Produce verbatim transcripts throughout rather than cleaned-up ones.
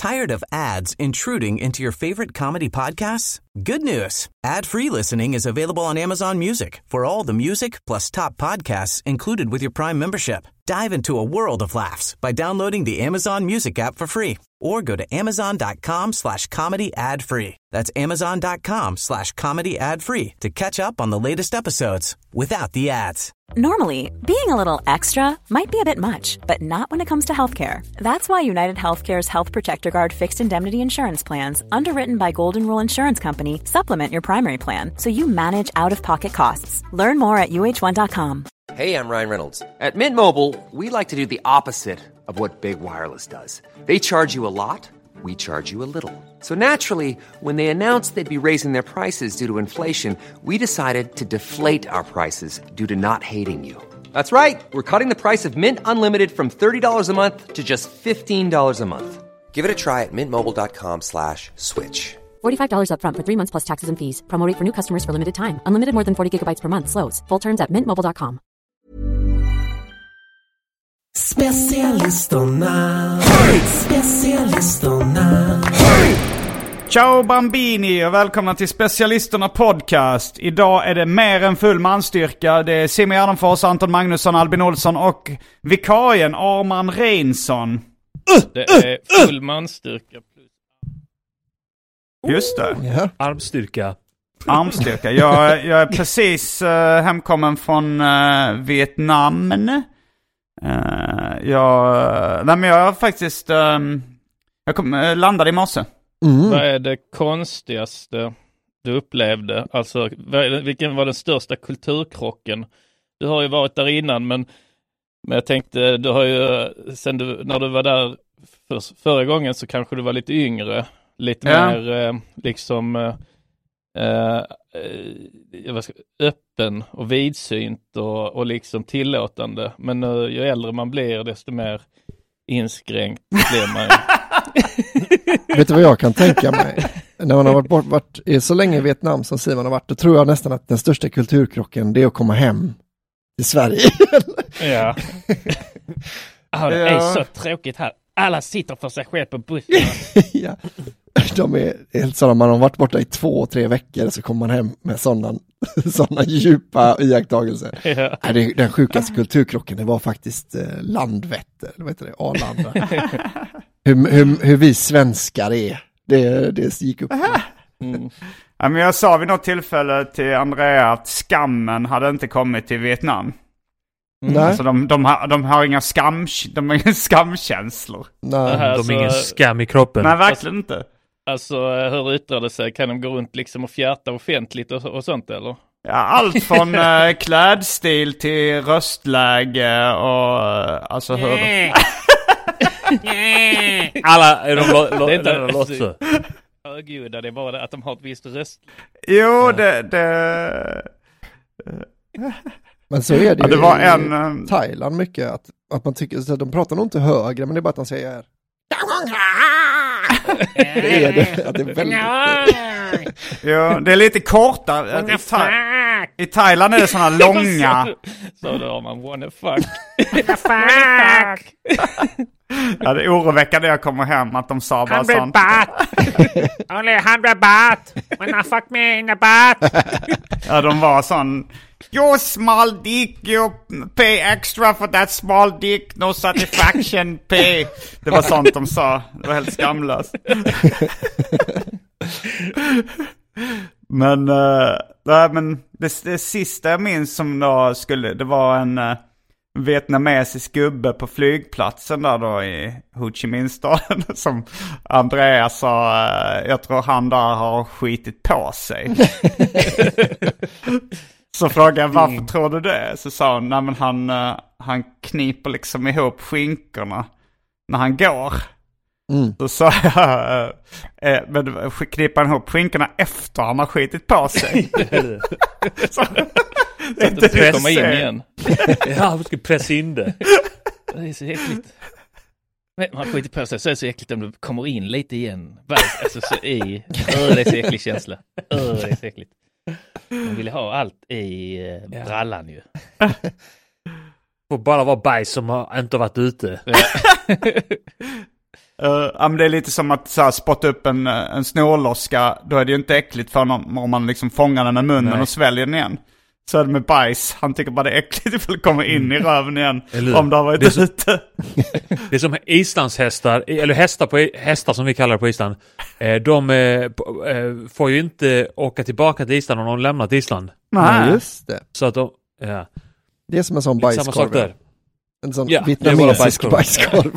Tired of ads intruding into your favorite comedy podcasts? Good news. Ad-free listening is available on Amazon Music for all the music plus top podcasts included with your Prime membership. Dive into a world of laughs by downloading the Amazon Music app for free or go to amazon.com slash comedy ad free. That's amazon.com slash comedy ad free to catch up on the latest episodes without the ads. Normally, being a little extra might be a bit much, but not when it comes to healthcare. That's why United Healthcare's Health Protector Guard fixed indemnity insurance plans, underwritten by Golden Rule Insurance Company, supplement your primary plan so you manage out-of-pocket costs. Learn more at U H one dot com. Hey, I'm Ryan Reynolds. At Mint Mobile, we like to do the opposite of what Big Wireless does. They charge you a lot, we charge you a little. So naturally, when they announced they'd be raising their prices due to inflation, we decided to deflate our prices due to not hating you. That's right. We're cutting the price of Mint Unlimited from thirty dollars a month to just fifteen dollars a month. Give it a try at mintmobile.com slash switch. forty-five dollars up front for three months plus taxes and fees. Promo rate for new customers for limited time. Unlimited more than forty gigabytes per month. Slows full terms at mint mobile dot com. Specialisterna. Specialisterna. Ciao Bambini och välkomna till Specialisterna podcast. Idag är det mer än full manstyrka. Det är Simon Gärdenfors, Anton Magnusson, Albin Olsson och vikarien Arman Reinsson. Det är full manstyrka plus... Just det. Yeah. Armstyrka. Armstyrka. Jag, jag är precis uh, hemkommen från uh, Vietnam. Uh, jag, nej, men jag har faktiskt... Um, jag kom, uh, landade i morse. Mm. Vad är det konstigaste du upplevde? Alltså, vilken var den största kulturkrocken? Du har ju varit där innan, men, men jag tänkte, du har ju, sen du, när du var där för, förra gången så kanske du var lite yngre. Lite ja. mer eh, liksom eh, eh, vad ska, öppen och vidsynt och, och liksom tillåtande. Men uh, ju äldre man blir, desto mer inskränkt blir man. Vet du vad jag kan tänka mig? När man har varit, bort, varit är så länge i Vietnam som Simon har varit, då tror jag nästan att den största kulturkrocken det är att komma hem till Sverige. Ja. Ah, det är så tråkigt här. Alla sitter för sig själv på bussen. Ja. De är helt sådana, man har varit borta i två, tre veckor så kommer man hem med sådana, sådana djupa iakttagelser. Ja. Nej, det, den sjukaste kulturkrocken det var faktiskt eh, Landvetter, vad heter det? Arlanda. hur, hur, hur vi svenskar är, det, det gick upp. Mm. Ja, men jag sa vid något tillfälle till Andrea att skammen hade inte kommit till Vietnam. Mm. Nej. Alltså de, de, har, de har inga skam, de har inga skamkänslor. Nej. Aha, de har ingen skam i kroppen. Nej, verkligen alltså, inte. Alltså, hur yttrar det sig? Kan de gå runt liksom och fjärta offentligt och, och sånt, eller? Ja, allt från äh, klädstil till röstläge och äh, alltså hur... Alla är de lo- lo- det är inte lo- lo- lo- högljudda, det är bara det att de har ett visst röst. Jo, ja. det... det... Men så är det ju ja, det var i en, Thailand mycket att, att man tycker att de pratar nog inte högre, men det är bara att de säger det är det, att det är väldigt... ja, det är lite kortare. I, Tha- I Thailand är det såna långa. Så då har man wanna fuck. fuck. Ja, det är oroväckande när jag kommer hem att de sa bara sånt. Only hundred baht. Wanna fuck me in the bath. Ja, de var sån. You small dick, you pay extra for that small dick, no satisfaction pay. Det var sånt de sa. Det var helt skamlöst. Men, uh, nej, men det, det sista jag minns som då skulle, det var en uh, vietnamesisk gubbe på flygplatsen där då i Ho Chi Minh-staden som Andreas sa, uh, jag tror han där har skitit på sig. Så frågade jag, varför mm. tror du det? Så sa hon, nej men han, uh, han kniper liksom ihop skinkorna när han går. Mm. Så sa jag, uh, uh, men kniper han ihop skinkorna efter han har skitit på sig? Så, det är inte det komma in igen. Ja, vi ska pressa in det. Det är så äckligt. Men man har skitit på sig så är det så äckligt om du kommer in lite igen. Alltså så i, uh, det är så äcklig känsla. Uh, det är så äckligt. Man vill ha allt i uh, brallan ju. Får bara vara bajs som har inte varit ute. Uh, ja, men det är lite som att så här, spotta upp en, en snorloska. Då är det ju inte äckligt för någon om man liksom fångar den med munnen. Nej. Och sväljer den igen. Så är det med bajs. Han tycker bara det är äckligt ifall det kommer in i röven igen. Eller, om det har varit det som, ute. Det är som islandshästar, eller hästar, på, hästar som vi kallar det på Island. De eh, får ju inte åka tillbaka till Island om de lämnat Island. Nej, just det. Så att de, ja. Det är som en sån bajskorv. Samma sak där. En sån ja, vietnamesisk bajskorv.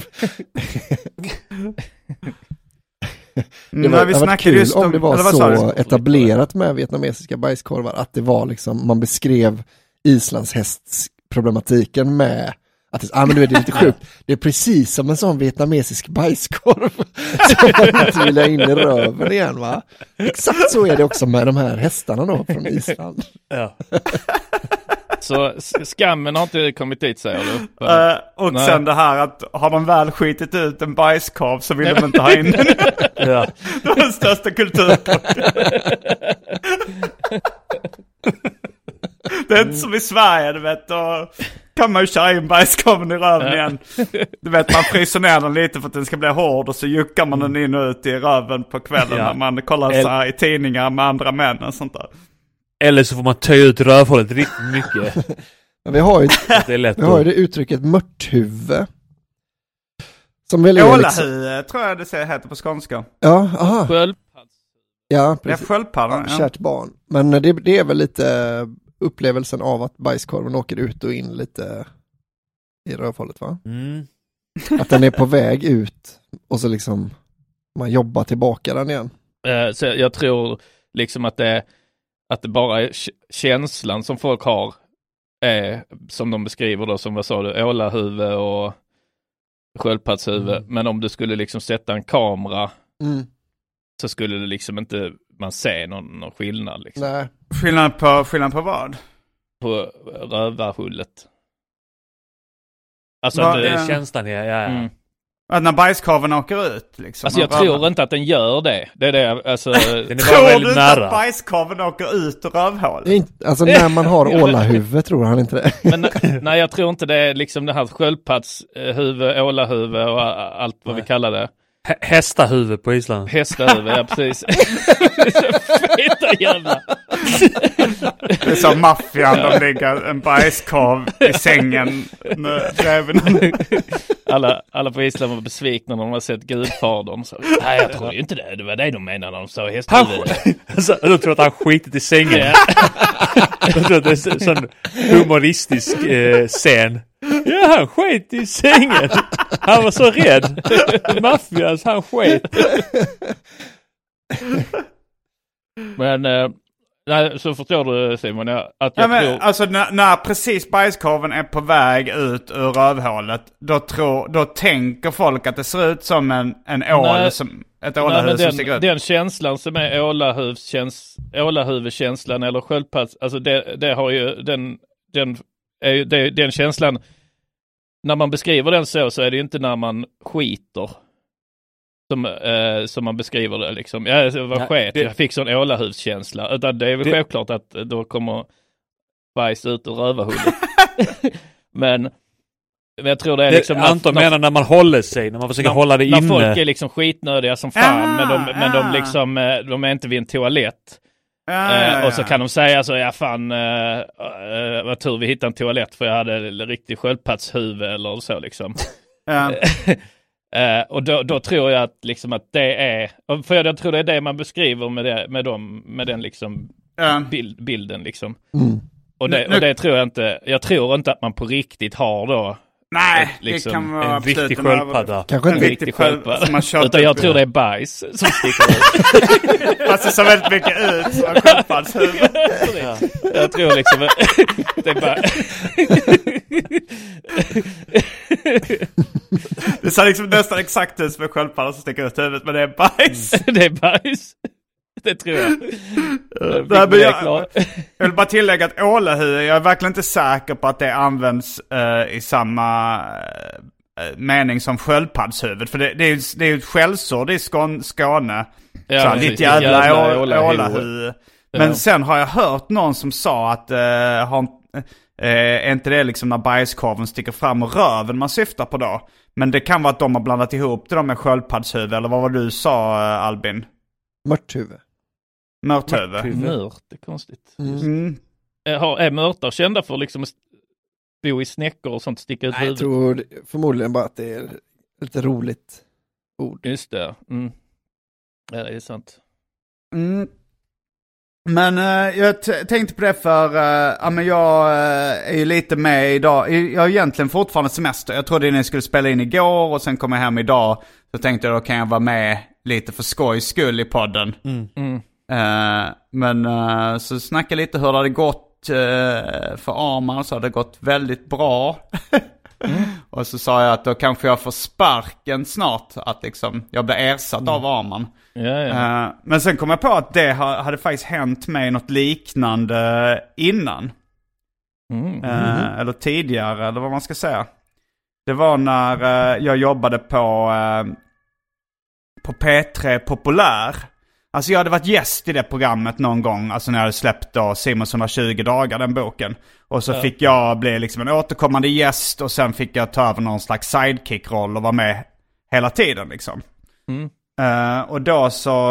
Det var, det var kul om, om det var så etablerat med vietnamesiska bajskorvar att det var liksom, man beskrev islandshästsproblematiken med att det, ah, men du vet, det är lite sjukt. Det är precis som en sån vietnamesisk bajskorv som man inte vill ha in i röven igen, va? Exakt så är det också med de här hästarna då från Island. Ja. Så skammen har inte kommit dit, säger du? Uh, och Nej. Sen det här att har de väl skitit ut en bajskorv så vill de inte ha in den. Ja. Det var den största kulturkrocken. Det är inte som i Sverige, du vet. Då kan man ju köra in bajskorven i röven igen. Du vet, man fryser ner den lite för att den ska bli hård och så juckar man den in och ut i röven på kvällen ja. När man kollar så här i tidningar med andra män och sånt där. Eller så får man töja ut rövhålet riktigt mycket. Men vi har ju det, är lätt vi har ju det uttrycket mörthuvud. Som väl är liksom... tror jag det säger heter på skånska. Ja, aha. Sköldpads. Ja, precis. Det är sköldpaddan, ja. Kärt barn. Men det, det är väl lite upplevelsen av att bajskorven åker ut och in lite i rövhålet, va? Mm. Att den är på väg ut och så liksom man jobbar tillbaka den igen. Uh, så jag tror liksom att det att det bara är känslan som folk har är, som de beskriver då, som vad sa du, ålahuvud och sköldpadshuvud. Mm. Men om du skulle liksom sätta en kamera mm. så skulle det liksom inte man se någon, någon skillnad liksom. Nej. Skillnad på, skillnad på vad? På rövarhullet. Alltså Va, det är känslan, ja, ja. Mm. Att när bajskorven åker ut liksom. Alltså jag tror röven. Inte att den gör det. Det är det, alltså... den är bara tror väldigt du inte nära. Att bajskorven åker ut ur rövhålet? Inte, alltså när man har ålahuvud tror han inte det. Men nej, jag tror inte det är liksom det här sköldpadshuvud, ålahuvud och allt vad nej. Vi kallar det. H- hästahuvud på Island. Hästahuvud, ja precis. Feta jävla. Det är som maffian, de ligger en bajskorv i sängen med räven. Alla, alla på Island var besvikna när de har sett Gudfadern. Så, nej, jag tror ju inte det. Det var det de menade när de sa hästahuvud. Alltså, de tror att han skitit i sängen. Ja. De tror att det är en sån humoristisk eh, scen. Ja, han skit i sängen. Han var så rädd. Maffias, han skit. Men eh, nej, så förstår du, Simon, att jag ja, men, tror... alltså när, när precis bajskorven är på väg ut ur rövhålet, då, tror, då tänker folk att det ser ut som en, en ål, som, ett ålahuvud som sticker ut. Den känslan som är ålahuvudkänslan eller sköldpads, alltså det, det har ju den, den, är ju, det, den känslan, när man beskriver den så, så är det ju inte när man skiter. Som, eh, som man beskriver det liksom. Ja, det var skit. Det... Jag fick sån ålahudskänsla. Utan det är väl det... självklart att då kommer bajs ut ur rövarhullet. men, men jag tror det är det, liksom... Anton när, menar när man håller sig, när man försöker när, hålla det när inne. När folk är liksom skitnödiga som fan, ah, men, de, men ah. de liksom, de är inte vid en toalett. Ah, ja, eh, och så ja. kan de säga så, ja fan, eh, eh, vad tur vi hittade en toalett för jag hade riktigt sköldpadshuvud eller så liksom. Ja. Uh, och då, då tror jag att, liksom att det är, för jag tror det är det man beskriver med, det, med, dem, med den liksom ja. bild, bilden liksom. Mm. Och, det, och det tror jag inte, jag tror inte att man på riktigt har då. Nej, ett, liksom, det kan vara en riktig sköldpadda. Kanske en inte riktig sköldpadda. Utan jag tror det är bajs som sticker ut. Fast det ser väldigt mycket ut som en sköldpaddshuvud. Ja. Jag tror liksom det är bara... Det ser liksom nästan exakt ut som en sköldpadda som sticker ut huvudet, men det är bajs. Det är bajs. Det tror jag. Jag, jag, jag vill bara tillägga att ålahuvud, jag är verkligen inte säker på att det används uh, i samma uh, mening som sköldpaddshuvud. För det, det är ju det är ett skällsord i Skåne. Skåne. Ja, så, ditt jävla, jävla ålahuvud. Ja. Men sen har jag hört någon som sa att uh, har, Eh, är inte det liksom när bajskorven sticker fram och röven man syftar på då? Men det kan vara att de har blandat ihop det då med sköldpaddshuvud, eller vad var du sa, Albin? Mörthuvud. Mörthuvud. Mört, det är konstigt. Mm. Mm. Är, är mörtar kända för liksom att bo i snäckor och sånt, sticka ut Nej, jag huvudet? tror förmodligen bara att det är lite roligt ord. Just det. Mm. Ja, det är sant. Mm. Men uh, jag t- tänkte på det för uh, ja, men jag uh, är ju lite med idag. Jag har egentligen fortfarande semester. Jag trodde ni skulle spela in igår och sen kom jag hem idag. Så tänkte jag då kan jag vara med lite för skojs skull i podden. Mm. Mm. Uh, men uh, så snacka lite hur det hade gått uh, för Arman, så hade det gått väldigt bra. Mm. Och så sa jag att då kanske jag får sparken snart, att liksom jag blir ersatt mm. av Arman. Ja, ja. Uh, men sen kom jag på att det hade faktiskt hänt mig något liknande innan. Mm. Uh, eller tidigare, eller vad man ska säga. Det var när uh, jag jobbade på, uh, på P tre Populär. Alltså jag hade varit gäst i det programmet någon gång. Alltså när jag hade släppt då Simons hundratjugo dagar, den boken. Och så ja. fick jag bli liksom en återkommande gäst. Och sen fick jag ta över någon slags sidekick-roll och vara med hela tiden liksom. Mm. Uh, och då så...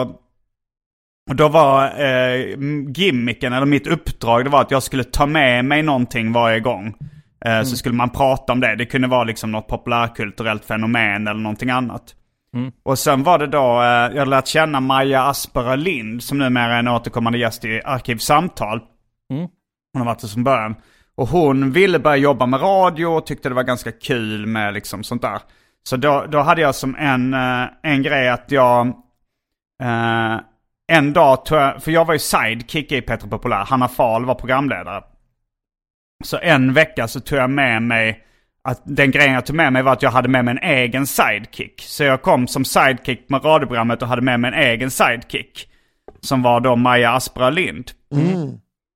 Och då var uh, gimmicken, eller mitt uppdrag, det var att jag skulle ta med mig någonting varje gång. Uh, mm. Så skulle man prata om det. Det kunde vara liksom något populärkulturellt fenomen eller någonting annat. Mm. Och sen var det då, eh, jag lärt känna Maja Aspera Lind, som numera är en återkommande gäst i Arkivsamtal. Mm. Hon har varit det som början. Och hon ville börja jobba med radio och tyckte det var ganska kul med liksom sånt där. Så då, då hade jag som en, eh, en grej att jag eh, en dag tog jag, för jag var ju sidekick i P tre Populär, Hanna Fahl var programledare. Så en vecka så tog jag med mig, att den grejen jag tog med mig var att jag hade med mig en egen sidekick. Så jag kom som sidekick med radioprogrammet och hade med mig en egen sidekick. Som var då Maja Aspera Lind. Mm.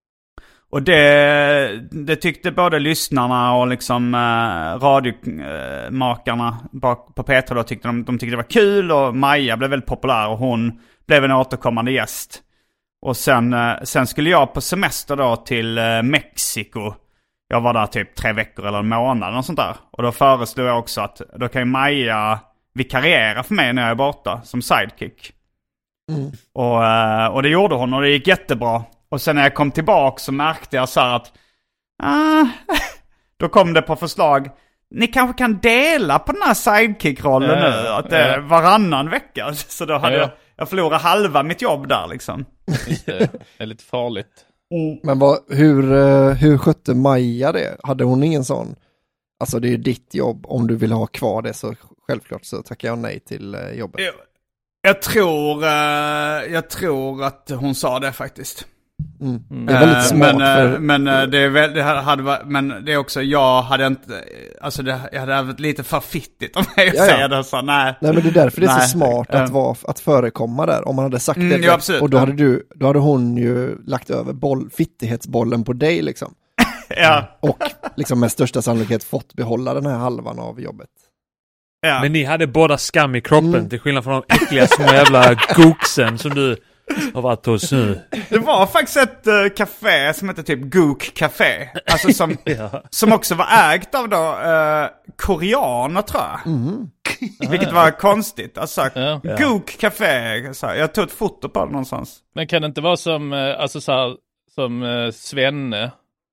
Och det, det tyckte både lyssnarna och liksom eh, radiomakarna bak på P tre då tyckte de, de tyckte det var kul. Och Maja blev väldigt populär och hon blev en återkommande gäst. Och sen, eh, sen skulle jag på semester då till eh, Mexiko. Jag var där typ tre veckor eller en månad och sånt där. Och då föreslog jag också att då kan ju Maja vikariera för mig när jag är borta som sidekick. Mm. Och, och det gjorde hon och det gick jättebra. Och sen när jag kom tillbaka så märkte jag så här att ah, då kom det på förslag. Ni kanske kan dela på den här sidekick-rollen äh, nu. Att det är varannan vecka. Så då hade äh. jag, jag förlorat halva mitt jobb där liksom. Just det, det är lite farligt. Mm. Men vad, hur, hur skötte Maja det? Hade hon ingen sån? Alltså det är ju ditt jobb. Om du vill ha kvar det så självklart så tackar jag nej till jobbet. Jag, jag, tror, jag tror att hon sa det faktiskt. Mm. Mm. Det är väldigt smart. Men, för... men, det, är väl, det hade varit, men det är också, jag hade inte, alltså det, jag hade varit lite för fittigt om mig att ja, säga ja. det. Så, nej. nej, men det är därför det är nej. så smart att, vara, att förekomma där. Om man hade sagt mm, det. Ja, absolut, och då ja. hade, du, då hade hon ju lagt över boll, fittighetsbollen på dig liksom. ja. Och liksom med största sannolikhet fått behålla den här halvan av jobbet. Ja. Men ni hade båda skam i kroppen mm. till skillnad från de äckliga små jävla gooksen som du har varit hos nu. Det var faktiskt ett uh, café som heter typ Gook Café. Alltså som, ja. som också var ägt av då uh, koreaner tror jag. Mm. Vilket var konstigt. Alltså, ja. Gook Café. Så jag tog ett foto på det någonstans. Men kan det inte vara som, uh, alltså så här, som uh, Svenne?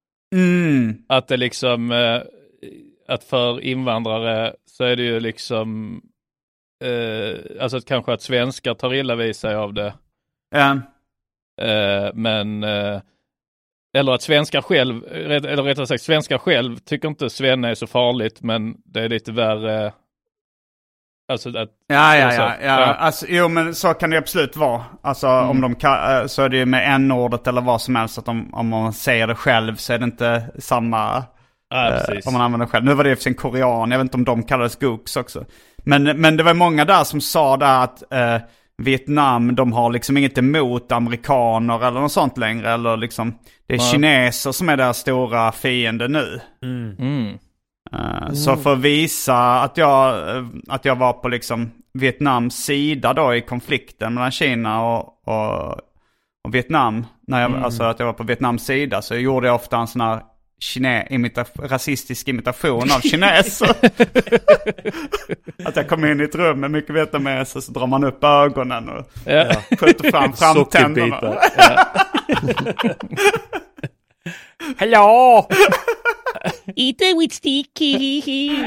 Mm. Att det liksom, uh, att för invandrare så är det ju liksom, uh, alltså att kanske att svenskar tar illa vid sig av det. Ja. Uh, men uh, eller att svenskar själv eller rättare sagt svenskar själv tycker inte Svenne är så farligt, men det är lite värre alltså att ja ja ja, ja. ja. Alltså jo, men så kan det absolut vara. Alltså mm. om de kan, så är det ju med n-ordet eller vad som helst, att om, om man säger det själv så är det inte samma ja, eh, om man använder det själv. Nu var det ju för sin korean, jag vet inte om de kallades gooks också. Men men det var många där som sa där att eh, Vietnam, de har liksom inget emot amerikaner eller något sånt längre. Eller liksom, det är ja. kineser som är deras stora fiende nu. Mm. Mm. Uh, mm. Så för att visa att jag, att jag var på liksom Vietnams sida då i konflikten mellan Kina och, och, och Vietnam. När jag, mm. Alltså att jag var på Vietnams sida, så gjorde jag ofta en sån här kine, imita, rasistisk imitation av kineser. Att jag kommer in i ett rum med mycket vietnameser, så drar man upp ögonen och ja. skjuter fram framtänderna. Ja. Hello! Eat it with sticky.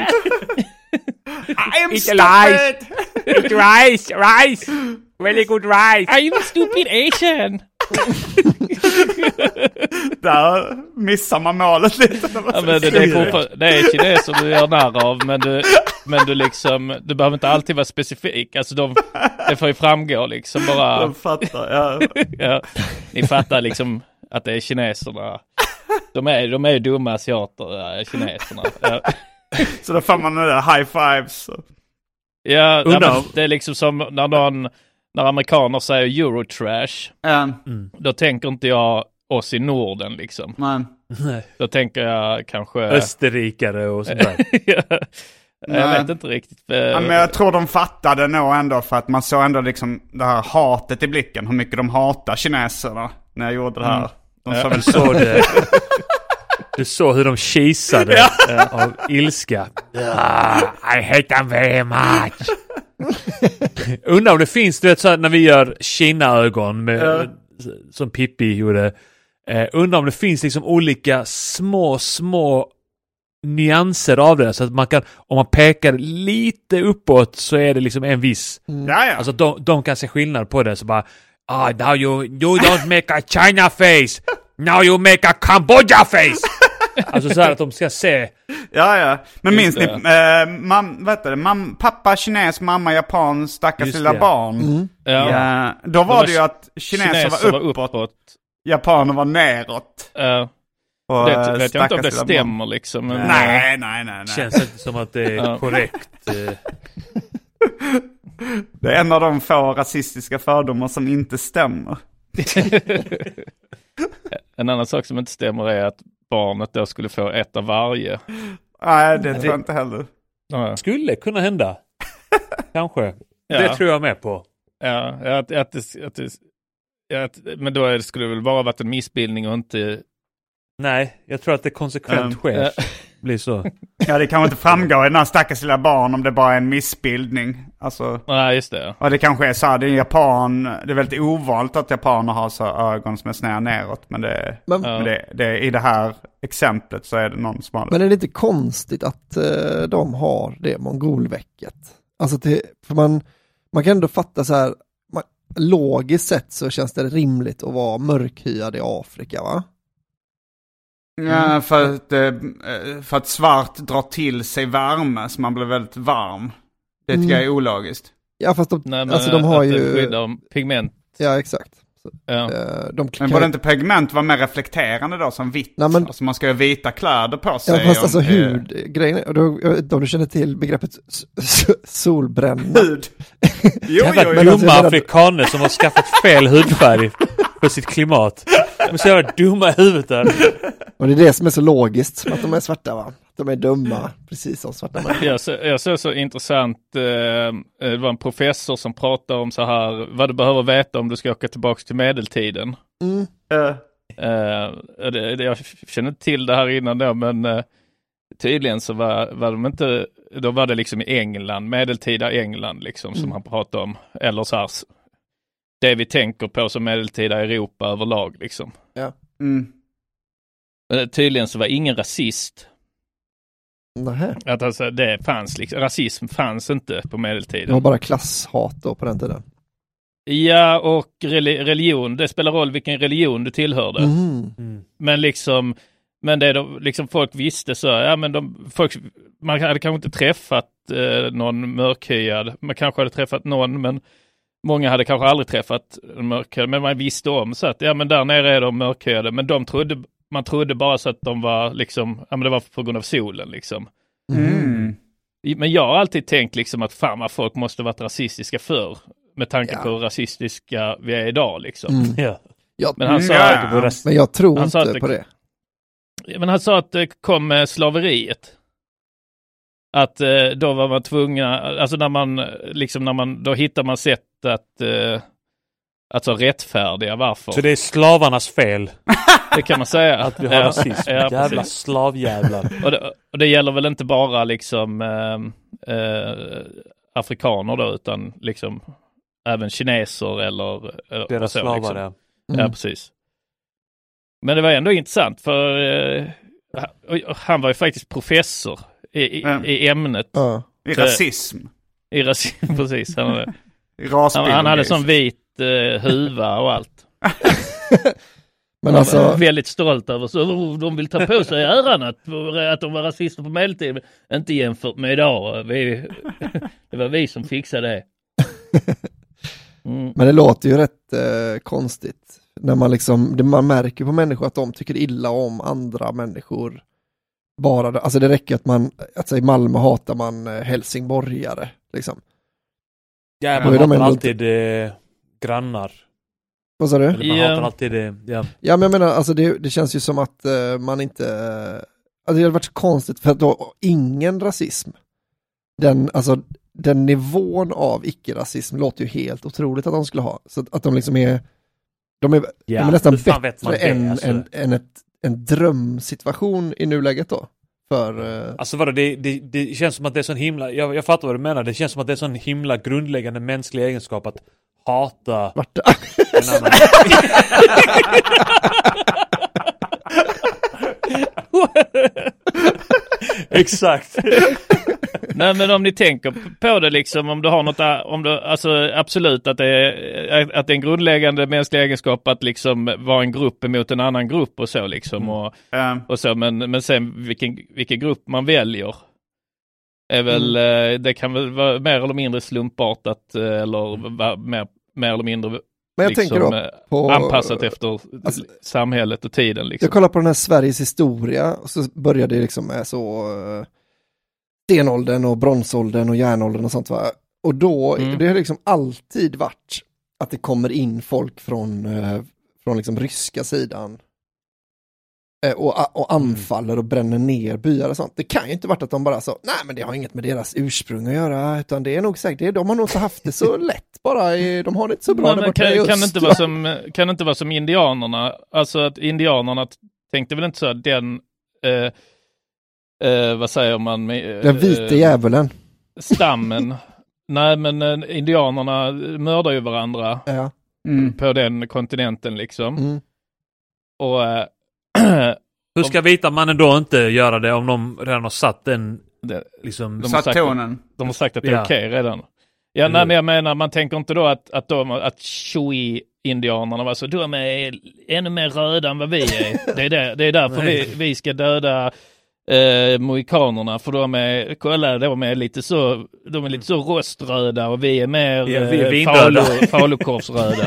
I am Eat stupid! rice! Eat rice! Rice! Really good rice! I'm a stupid Asian! Där missar man målet lite. Ja, men det, det, är fortfar- det är kineser du gör narr av, men du, men du liksom, du behöver inte alltid vara specifik. Alltså de, det får ju framgå liksom bara. De fattar, ja. Ja, ni fattar liksom att det är kineserna. De är, de är ju dumma asiater, kineserna. Ja. Så då får man det där high fives. Ja, ja men det är liksom som när någon, när amerikaner säger Eurotrash. Mm. Då tänker inte jag oss i Norden liksom. Nej. Då tänker jag kanske österrikare och sådär. Ja. Jag vet inte riktigt. Ja, men jag tror de fattade nog ändå, för att man såg ändå liksom det här hatet i blicken. Hur mycket de hatar kineserna när jag gjorde det här. Mm. De ja. såg väl så det. Du såg hur de kisade ja. av ilska. I hate them very much. Undrar om det finns, du vet så här, när vi gör Kina-ögon med, ja. som Pippi gjorde. Eh, undrar om det finns liksom olika små, små nyanser av det. Så att man kan, om man pekar lite uppåt så är det liksom en viss. Mm. Ja, ja. Alltså de, de kan se skillnad på det. Så bara, ah, now you, you don't make a China face. Now you make a Cambodia face. Alltså så här att de ska se. Ja, ja. Men minns ni, äh, mam, vet du, mam, pappa kines, mamma japan, stackars lilla det. barn. Mm. Ja. Ja, då var det ju att kineser, kineser var uppåt, var uppåt. japaner var neråt. Ja. Och, det vet jag inte om det lilla stämmer barn. liksom. Men Nej, nej, nej, nej. Känns inte som att det är ja. korrekt. Det är en av de få rasistiska fördomar som inte stämmer. En annan sak som inte stämmer är att barnet då skulle få ett av varje. Nej, det tror jag inte heller. Ja. Skulle kunna hända. Kanske. Ja. Det tror jag med på. Ja, att, att, det, att, det, att men då är det, skulle det väl bara varit en missbildning och inte. Nej, jag tror att det konsekvent um, sker. Ja. Blir så. Ja, det kan inte framgå i den här stackars lilla barn om det bara är en missbildning. Alltså, Nej, just det. och det kanske är så här, det är Japan, det är väldigt ovanligt att japaner har så ögon som är snära neråt. Men, det, Men- men det, det, i det här exemplet så är det någon som har det. Men är det inte konstigt att eh, de har det mongolväcket? Alltså det, för man, man kan ändå fatta så här, man, logiskt sett så känns det rimligt att vara mörkhyad i Afrika, va? Ja, för att, eh, för att svart drar till sig värme så man blir väldigt varm. Det tycker Mm. jag är ologiskt. Ja, fast de, Nej, men alltså de har att ju... det skyddar pigment. Ja, exakt. Så, Ja. eh, de Men kan- borde inte pigment vara mer reflekterande då som vitt? Nej, men- Alltså man ska ju ha vita kläder på sig. Ja, fast om- alltså eh, hudgrejen, och då, jag vet inte om du känner till begreppet s- s- solbränna. Hud. Jo, Jävla jo, men jo. alltså, dumma jag menar- afrikaner som har skaffat fel hudfärg för sitt klimat. De är så jävla dumma i huvudet där. Och det är det som är så logiskt, att de är svarta, va? De är dumma, precis som svarta människor. Jag såg jag så, så intressant, eh, det var en professor som pratade om så här, vad du behöver veta om du ska åka tillbaka till medeltiden. Mm. Eh, Eh, det, det, jag känner inte till det här innan då, men eh, tydligen så var, var de inte, då var det liksom i England, medeltida England liksom, som Mm. han pratade om. Eller så här, s- det vi tänker på som medeltida Europa överlag liksom. mm. Men tydligen så var ingen rasist. Nähä. Att alltså, det fanns liksom, rasism fanns inte på Det medeltiden. var bara klasshat då på den tiden. Ja, och reli- religion, det spelar roll vilken religion du tillhörde. Mm. Mm. Men liksom, men det då, liksom folk visste så, ja men de, folk, man hade kanske inte träffat eh, någon mörkhyad, man kanske hade träffat någon, men många hade kanske aldrig träffat en mörkhyad, men man visste om så att, ja men där nere är de mörkhyade, men de trodde, man trodde bara så att de var liksom, ja men det var på grund av solen liksom. Mm. Men jag har alltid tänkt liksom att fan vad folk måste varit rasistiska förr, med tanke Ja. på hur rasistiska vi är idag liksom. Mm. Ja. Ja, Men han sa, Mm, ja. men jag tror Han sa inte att det- på det. men han sa att det kom med slaveriet. Att eh, då var man tvungna, alltså när man liksom när man, då hittar man sätt att eh, alltså rättfärdiga varför. Så det är slavarnas fel? Det kan man säga. Att vi har rasism. Ja, jävla slavjävlar. Och det, och det gäller väl inte bara liksom äh, äh, afrikaner då, utan liksom även kineser eller... eller deras så, slavar, liksom. ja. Mm. Ja, precis. Men det var ändå intressant för äh, han var ju faktiskt professor i, i, mm. i ämnet. Ja. I rasism. I rasism, precis. Han, hade, han, han hade sån vit uh, huva och allt. Men han alltså... var väldigt stolt över så de vill ta på sig äran att, att de var rasister på medeltiden. Inte jämfört med idag. Vi, det var vi som fixade det. Mm. Men det låter ju rätt eh, konstigt. När man liksom, det man märker på människor att de tycker illa om andra människor. Bara, alltså det räcker att man, alltså i Malmö hatar man helsingborgare liksom. Ja, man hatar alltid eh, grannar. Vad sa du? Eller man ja. hatar alltid det, ja. Ja, men jag menar, alltså det, det känns ju som att uh, man inte, uh, alltså det har varit så konstigt för att då ingen rasism. Den, alltså den nivån av icke-rasism låter ju helt otroligt att de skulle ha. Så att, att de liksom är, de är, ja, de är nästan bättre det, än, alltså. än, än ett, en drömsituation i nuläget då. För, uh... Alltså vadå, det, det, det känns som att det är sån himla, jag, jag fattar vad du menar, det känns som att det är sån himla grundläggande mänsklig egenskap att hata Vart en annan. Exakt. Nej, men om ni tänker på det liksom, om du har något, om du, alltså absolut att det är, att det är en grundläggande mänsklig egenskap att liksom vara en grupp emot en annan grupp och så liksom och, mm. och så, men, men sen vilken, vilken grupp man väljer är väl, mm. det kan väl vara mer eller mindre slumpartat eller vara mer, mer eller mindre men jag liksom, tänker då på, anpassat efter alltså, samhället och tiden liksom. Jag kollar på den här Sveriges historia och så började det liksom med så stenåldern och bronsåldern och järnåldern och sånt va. Och då, mm. det har liksom alltid varit att det kommer in folk från, eh, från liksom ryska sidan eh, och, och anfaller och bränner ner byar och sånt. Det kan ju inte varit att de bara så, nej men det har inget med deras ursprung att göra, utan det är nog säkert, det, de har nog inte haft det så lätt bara, i, de har det inte så bra. Nej, men kan, kan, inte vara som, kan inte vara som indianerna, alltså att indianerna tänkte väl inte så att den eh, Eh, vad säger man? Med, den vita eh, djävulen. Stammen. Nej, men eh, indianerna mördar ju varandra ja. mm. på den kontinenten liksom. Mm. Och eh, hur ska vita mannen då inte göra det om de redan har satt den liksom, de, har sagt, de har sagt att det är ja. okej redan. Ja, mm. nej, men jag menar, man tänker inte då att, att, de, att Chui-indianerna var så, de är ännu mer röda än vad vi är. Det är, där, det är därför vi, vi ska döda Eh, mohikanerna, för de är, kolla, de är lite så, de är lite så roströda och vi är mer ja, vi är eh, falu, falukorvsröda.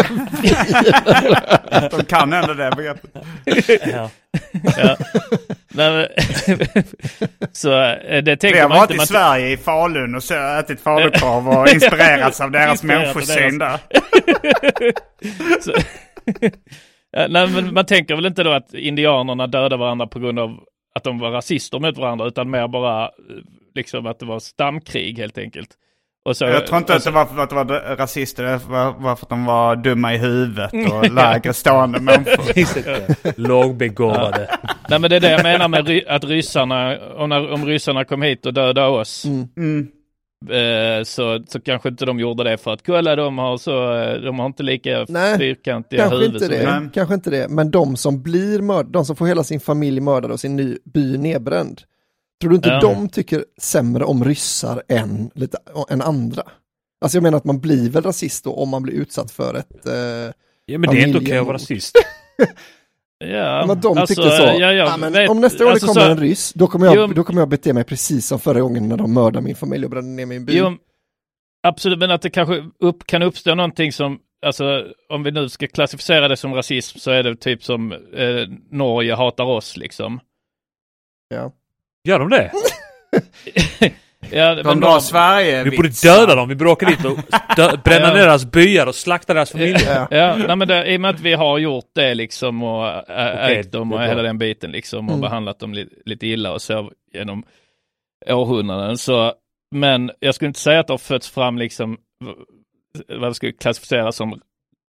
De kan ändå det begreppet. Ja. Ja. Nej, så det tänker vi har man varit inte, i Sverige i Falun och så ätit falukorv och inspirerats av deras människosyn där. Så, nej, men man tänker väl inte då att indianerna dödar varandra på grund av att de var rasister mot varandra, utan mer bara liksom att det var stamkrig helt enkelt. Och så, jag tror inte alltså, att, det var för att det var rasister, det var, var för att de var dumma i huvudet och lägre stående människor. Lågbegåvade. Ja. Nej, men det är det jag menar med ry- att ryssarna, om, när, om ryssarna kom hit och dödade oss, mm. Mm. Eh, så, så kanske inte de gjorde det för att kolla, de har så de har inte lika Nej, fyrkantiga huvud. Inte det. Kanske inte det, men de som blir mördade, de som får hela sin familj mördad och sin ny by nedbränd, tror du inte ja. de tycker sämre om ryssar än, lite, än andra? Alltså jag menar att man blir väl rasist då om man blir utsatt för ett eh, ja, men det är inte okej att vara rasist. Ja, men de alltså, tyckte så. Ja, ja, ja, men vet, om nästa år alltså, kommer så, en ryss, då kommer, jag, jo, då kommer jag bete mig precis som förra gången när de mördade min familj och brände ner min by. Jo, absolut, men att det kanske upp, kan uppstå någonting som, alltså om vi nu ska klassificera det som rasism, så är det typ som eh, Norge hatar oss liksom. Ja. Gör de det? Ja, de men drar de, Sverige. Vi borde döda dem, vi borde åka dit och dö- bränna ja. ner deras byar och slakta deras familjer. Ja, ja. Nej, men det, i och med att vi har gjort det liksom och ä- okay, ägt dem och hela den biten liksom och mm. behandlat dem li- lite illa och så genom århundraden. Så, men jag skulle inte säga att det har fötts fram liksom vad det skulle klassificeras som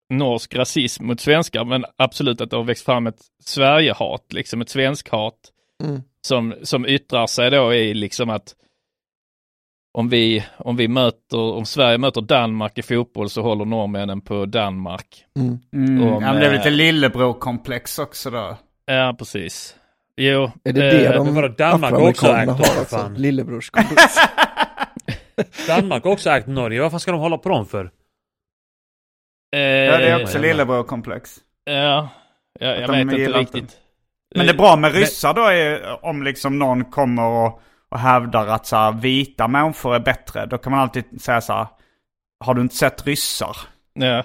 norsk rasism mot svenskar, men absolut att det har växt fram ett Sverigehat, liksom ett svenskhat mm. som, som yttrar sig då i liksom att om vi, om vi möter, om Sverige möter Danmark i fotboll så håller norrmännen på Danmark. Mm. Mm. Om, ja, men det är lite lillebror-komplex också då. Ja, precis. Jo. Är det det eh, de var Danmark också ägt har, alltså, lillebrorskomplex? Danmark också ägt Norge. Varför ska de hålla på dem för? Eh, ja, det är också lillebror-komplex. Ja, ja jag vet inte riktigt. Men det är bra med ryssar då är, om liksom någon kommer och, och hävdar att så här, vita människor är bättre. Då kan man alltid säga så här, har du inte sett ryssar? Ja.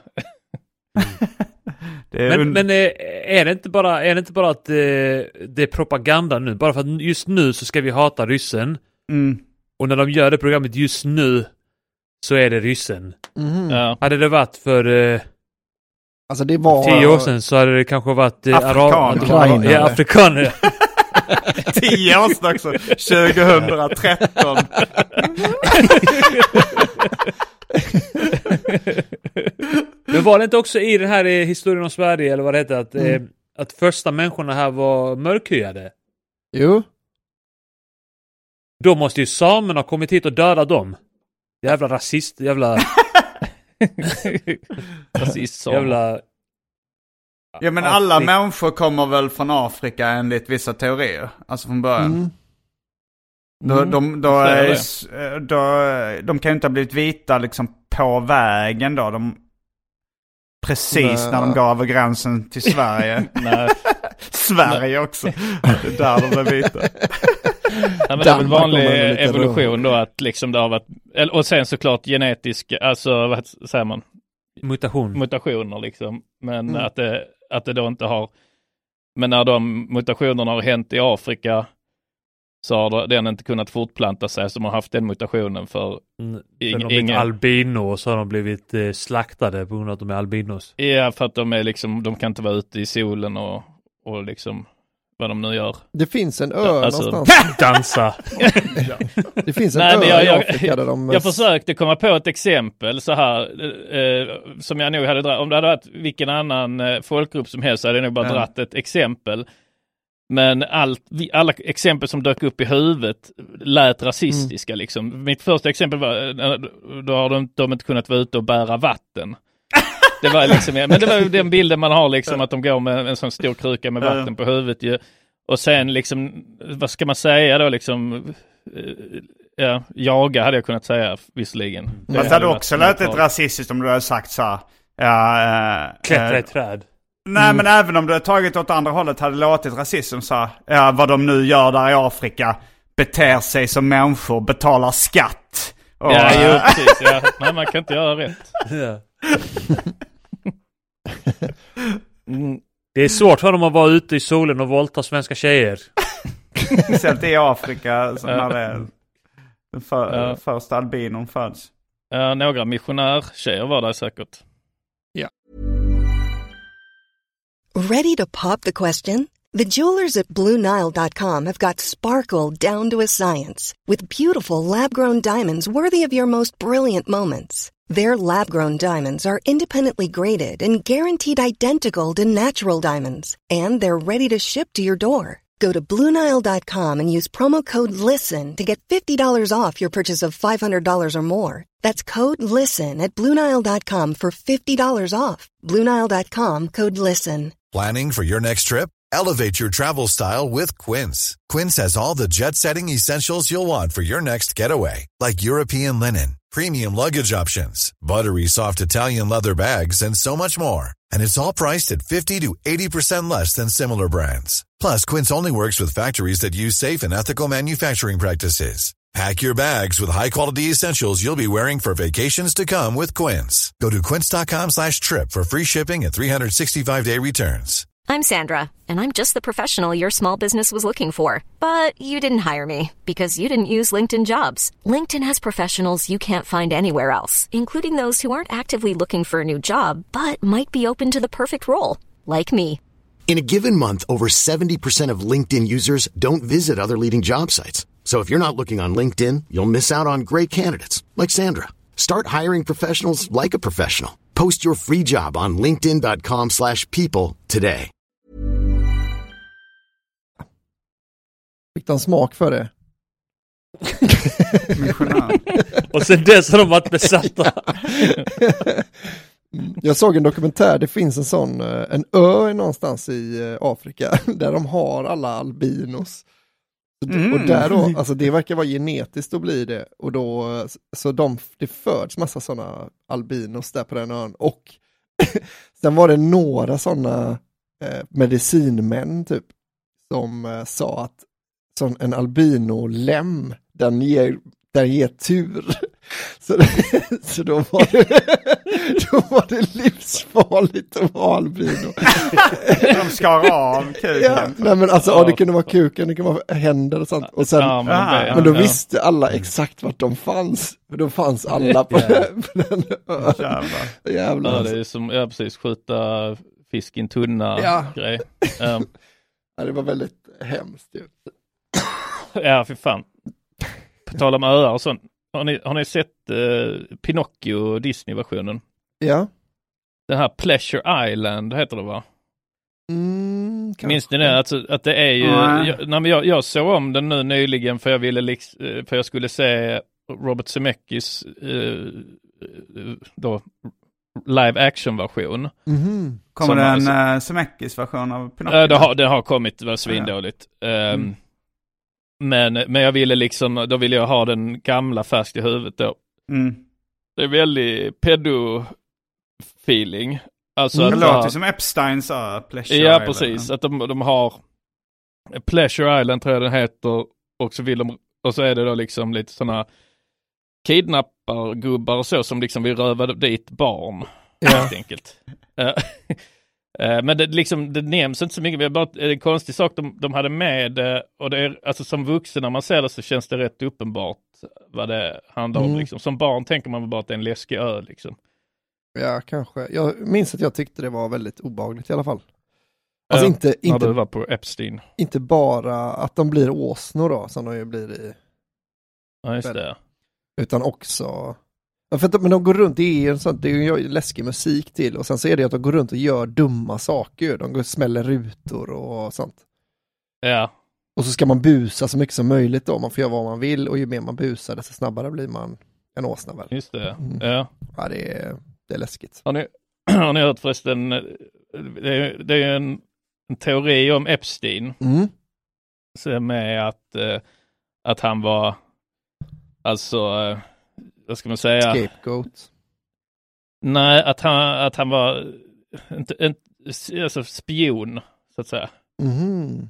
det är men, und- men är det inte bara, är det inte bara att det, det är propaganda nu? Bara för att just nu så ska vi hata ryssen. Mm. Och när de gör det programmet just nu så är det ryssen. Mm. Ja. Hade det varit för eh, alltså det var tio år sedan så hade det kanske varit eh, afrikaner. Arab, ja, afrikaner. Tio år sedan också. tjugohundratretton. Men var det inte också i den här historien om Sverige eller vad det heter att, mm. eh, att första människorna här var mörkhyade? Jo. Då måste ju samerna ha kommit hit och döda dem. Jävla rasist, jävla... rasist som. Jävla... Ja, men alla Afrik- människor kommer väl från Afrika enligt vissa teorier. Alltså från början. Mm. Då, mm. De, då är, då, de kan ju inte ha blivit vita liksom på vägen då. De, precis Nej. när de går över gränsen till Sverige. Nej. Sverige Nej. också. Det är där de är vita. Ja, men det är väl vanlig evolution då att liksom det har varit, och sen såklart genetisk, alltså vad säger man? Mutation. Mutationer liksom. Men mm. att, det, att det då inte har, men när de mutationerna har hänt i Afrika så har den inte kunnat fortplanta sig som har haft den mutationen för mm, ing- de ingen albino och så har de blivit eh, slaktade på grund av att de är albinos. Ja, för att de är liksom, de kan inte vara ute i solen och, och liksom vad de nu gör. Det finns en ö alltså, någonstans. Dansa. Det finns en Nej, ö jag, i jag, Afrika där de... Jag försökte komma på ett exempel så här eh, som jag nog hade dratt. Om det hade varit vilken annan eh, folkgrupp som helst så hade jag nog bara mm. dratt ett exempel. Men allt, alla exempel som dök upp i huvudet lät rasistiska mm. liksom. Mitt första exempel var då har de, de inte kunnat vara ute och bära vatten. Det var liksom, men det var ju den bilden man har liksom att de går med en sån stor kruka med vatten på huvudet ju. Och sen liksom, vad ska man säga då liksom, ja, jaga hade jag kunnat säga visserligen. Det Fast hade också låtit rasistiskt om du hade sagt så här, ja, äh, klättra i träd. Nej, mm. men även om du hade tagit åt andra hållet hade låtit rasism så här, ja, vad de nu gör där i Afrika, beter sig som människor, betalar skatt. Och, ja, jo, precis. Ja. Nej, man kan inte göra rätt. Ja. Mm. Det är svårt för dem att vara ute i solen och våldta svenska tjejer. Speciellt i Afrika som när det är den för, ja. första albinon föds. Ja, några missionärtjejer var där säkert. Ja. Ready to pop the question? The jewelers at Blue Nile dot com have got sparkle down to a science with beautiful lab-grown diamonds worthy of your most brilliant moments. Their lab-grown diamonds are independently graded and guaranteed identical to natural diamonds, and they're ready to ship to your door. Go to Blue Nile dot com and use promo code LISTEN to get fifty dollars off your purchase of five hundred dollars or more. That's code LISTEN at Blue Nile dot com for fifty dollars off. Blue Nile dot com, code LISTEN. Planning for your next trip? Elevate your travel style with Quince. Quince has all the jet-setting essentials you'll want for your next getaway, like European linen, premium luggage options, buttery soft Italian leather bags, and so much more. And it's all priced at fifty to eighty percent less than similar brands. Plus, Quince only works with factories that use safe and ethical manufacturing practices. Pack your bags with high-quality essentials you'll be wearing for vacations to come with Quince. Go to quince dot com slash trip for free shipping and three sixty-five day returns. I'm Sandra, and I'm just the professional your small business was looking for. But you didn't hire me because you didn't use LinkedIn Jobs. LinkedIn has professionals you can't find anywhere else, including those who aren't actively looking for a new job, but might be open to the perfect role, like me. In a given month, over seventy percent of LinkedIn users don't visit other leading job sites. So if you're not looking on LinkedIn, you'll miss out on great candidates, like Sandra. Start hiring professionals like a professional. Post your free job on linkedin dot com slash people today. Fick de smak för det? Och sen dess har de varit besatta. Jag såg en dokumentär, det finns en sån, en ö någonstans i Afrika där de har alla albinos. Mm. Och där då, alltså det verkar vara genetiskt att bli det. Och då, så de, det föds massa sådana albinos där på den ön. Och sen var det några sådana eh, medicinmän typ som eh, sa att som en albino-lem, den ger, den ger tur. Så, så då, var det, då var det livsfarligt att vara albino. De skar av kuken. Ja, nej men alltså, ja, det kunde vara kuken, det kunde vara händer och sånt. Och sen, ja, men, ja, men då ja. visste alla exakt vart de fanns. För då fanns alla på, ja. på den ön. Jävlar. Jävlar. Ja, det är som, ja precis, skjuta fisk i en tunna ja. grej. Um. Ja, det var väldigt hemskt ju. Ja, för fan. På tal om öar och sånt. Har ni, har ni sett eh, Pinocchio Disney-versionen? Ja. Den här Pleasure Island heter det, va? Mm, minns ni det? Alltså, att det är ju... Mm. Jag, nej, men jag, jag såg om den nu nyligen för jag ville liks, för jag skulle se Robert Zemeckis eh, då live action-version. Mm-hmm. Kommer det en alltså, uh, Zemeckis-version av Pinocchio? Äh, det, har, det har kommit, det var svindåligt. Mm. Um, Men, men jag ville liksom, då ville jag ha den gamla fast i huvudet då. Mm. Det är väldigt pedo-feeling. Alltså mm. att det låter har, som Epstein sa, Pleasure ja, Island. Ja, precis. Att de, de har Pleasure Island tror jag den heter. Och så, vill de, och så är det då liksom lite sådana kidnappargubbar och så som liksom vill röva dit barn. Ja. Helt enkelt. Men det, liksom, det nämns inte så mycket. Det är bara en konstig sak de, de hade med. Och det är, alltså, som vuxen när man ser det så känns det rätt uppenbart vad det handlar mm. om. Liksom. Som barn tänker man bara att det är en läskig ö. Liksom. Ja, kanske. Jag minns att jag tyckte det var väldigt obehagligt i alla fall. Alltså äh, inte, inte, när du var på Epstein. Inte bara att de blir åsnor då, som de ju blir i... Ja, just det. Utan också... För att, men de går runt, det är en sån, det är ju läskig musik till och sen så är det att de går runt och gör dumma saker. De går och smäller rutor och sånt. Ja. Och så ska man busa så mycket som möjligt då. Man får göra vad man vill och ju mer man busar desto snabbare blir man en åsna väl. Just det, mm. ja. Ja, det är, det är läskigt. Har ni, har ni hört förresten, det är, det är en, en teori om Epstein. Mm. Som är att, att han var, alltså... vad ska man säga? Scapegoat. Nej, att han, att han var en, en, alltså spion, så att säga. Mm.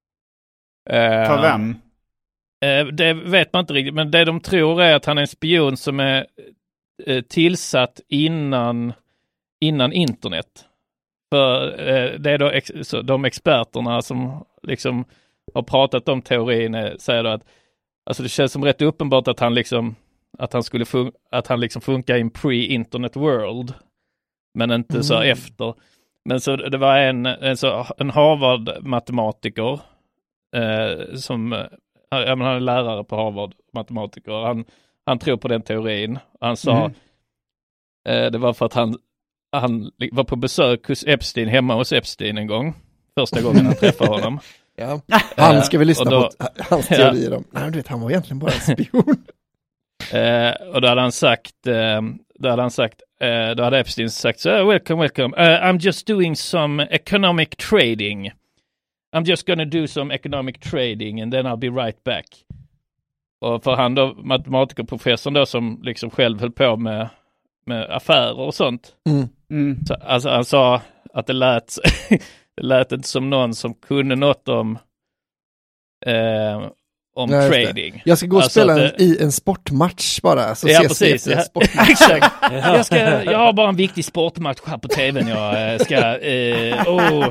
Uh, För vem? Uh, det vet man inte riktigt, men det de tror är att han är en spion som är uh, tillsatt innan, innan internet. För uh, det är då ex, så de experterna som liksom har pratat om teorin uh, säger då att alltså det känns som rätt uppenbart att han liksom Att han skulle fun- att han liksom funkar i en pre-internet world. Men inte mm. så efter. Men så det var en, en, så, en Harvard-matematiker eh, som ja, men han är lärare på Harvard-matematiker. Han, han tror på den teorin. Han sa mm. eh, det var för att han, han var på besök hos Epstein hemma hos Epstein en gång. Första gången han träffade honom. Ja. Han ska vi lyssna då, på hans teorier om. Nej, du vet, han var egentligen bara en spion. Uh, och då hade han sagt uh, då hade han sagt uh, då hade Epstein sagt så uh, welcome welcome uh, I'm just doing some economic trading I'm just gonna do some economic trading and then I'll be right back. Och för han då matematikerprofessorn då som liksom själv höll på med med affärer och sånt. Mm. Mm. Så, alltså han sa att det lät det lät inte som någon som kunde något om uh, om ja, trading. Jag ska gå och alltså spela det... en, i en sportmatch bara. Så ja, ses precis. Ja. Sportmatch. Exakt. Jag, ska, jag har bara en viktig sportmatch här på tvn. Jag ska... Eh, oh.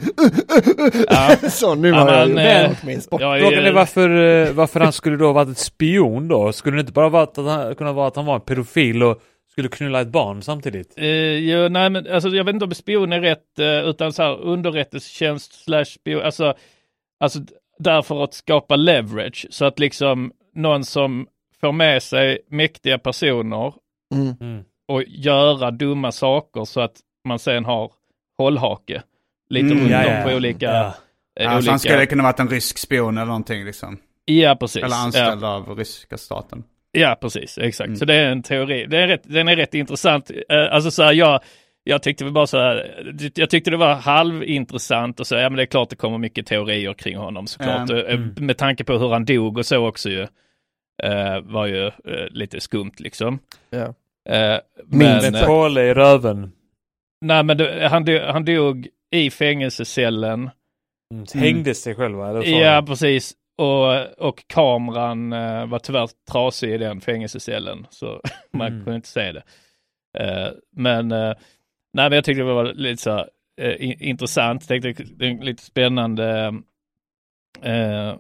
ja. Så nu har ja, jag men, med sport. Ja, frågan är varför, varför han skulle då varit ett spion då? Skulle det inte bara vara att han, kunna vara att han var en pedofil och skulle knulla ett barn samtidigt? Uh, ja, nej, men alltså, jag vet inte om spion är rätt, uh, utan så här underrättelsetjänst slash spion. Alltså, alltså därför att skapa leverage så att liksom någon som får med sig mäktiga personer mm. Mm. och göra dumma saker så att man sen har hållhake. Lite Mm, runt ja, om ja, på olika... ja. eh, Ja, olika... så han skulle kunna varit en rysk spion eller någonting liksom. Ja, precis. Eller anställd ja. av ryska staten. Ja, precis. Exakt. Mm. Så det är en teori. Det är rätt, den är rätt intressant. Uh, alltså så här, jag, jag tyckte väl bara så här, jag tyckte det var halvintressant och så, ja men det är klart det kommer mycket teorier kring honom såklart. Mm. Mm. Med tanke på hur han dog och så också ju, uh, var ju uh, lite skumt liksom. Ja. Uh, men men, kola i röven. Nej men det, han, dog, han dog i fängelsecellen. Mm. Hängde sig själva? Eller så? Ja, precis. Och, och kameran uh, var tyvärr trasig i den fängelsecellen. Så man mm. kunde inte se det. Uh, men, uh, nej, men jag tyckte det var lite så uh, in, intressant. Jag tyckte det är lite spännande. Uh,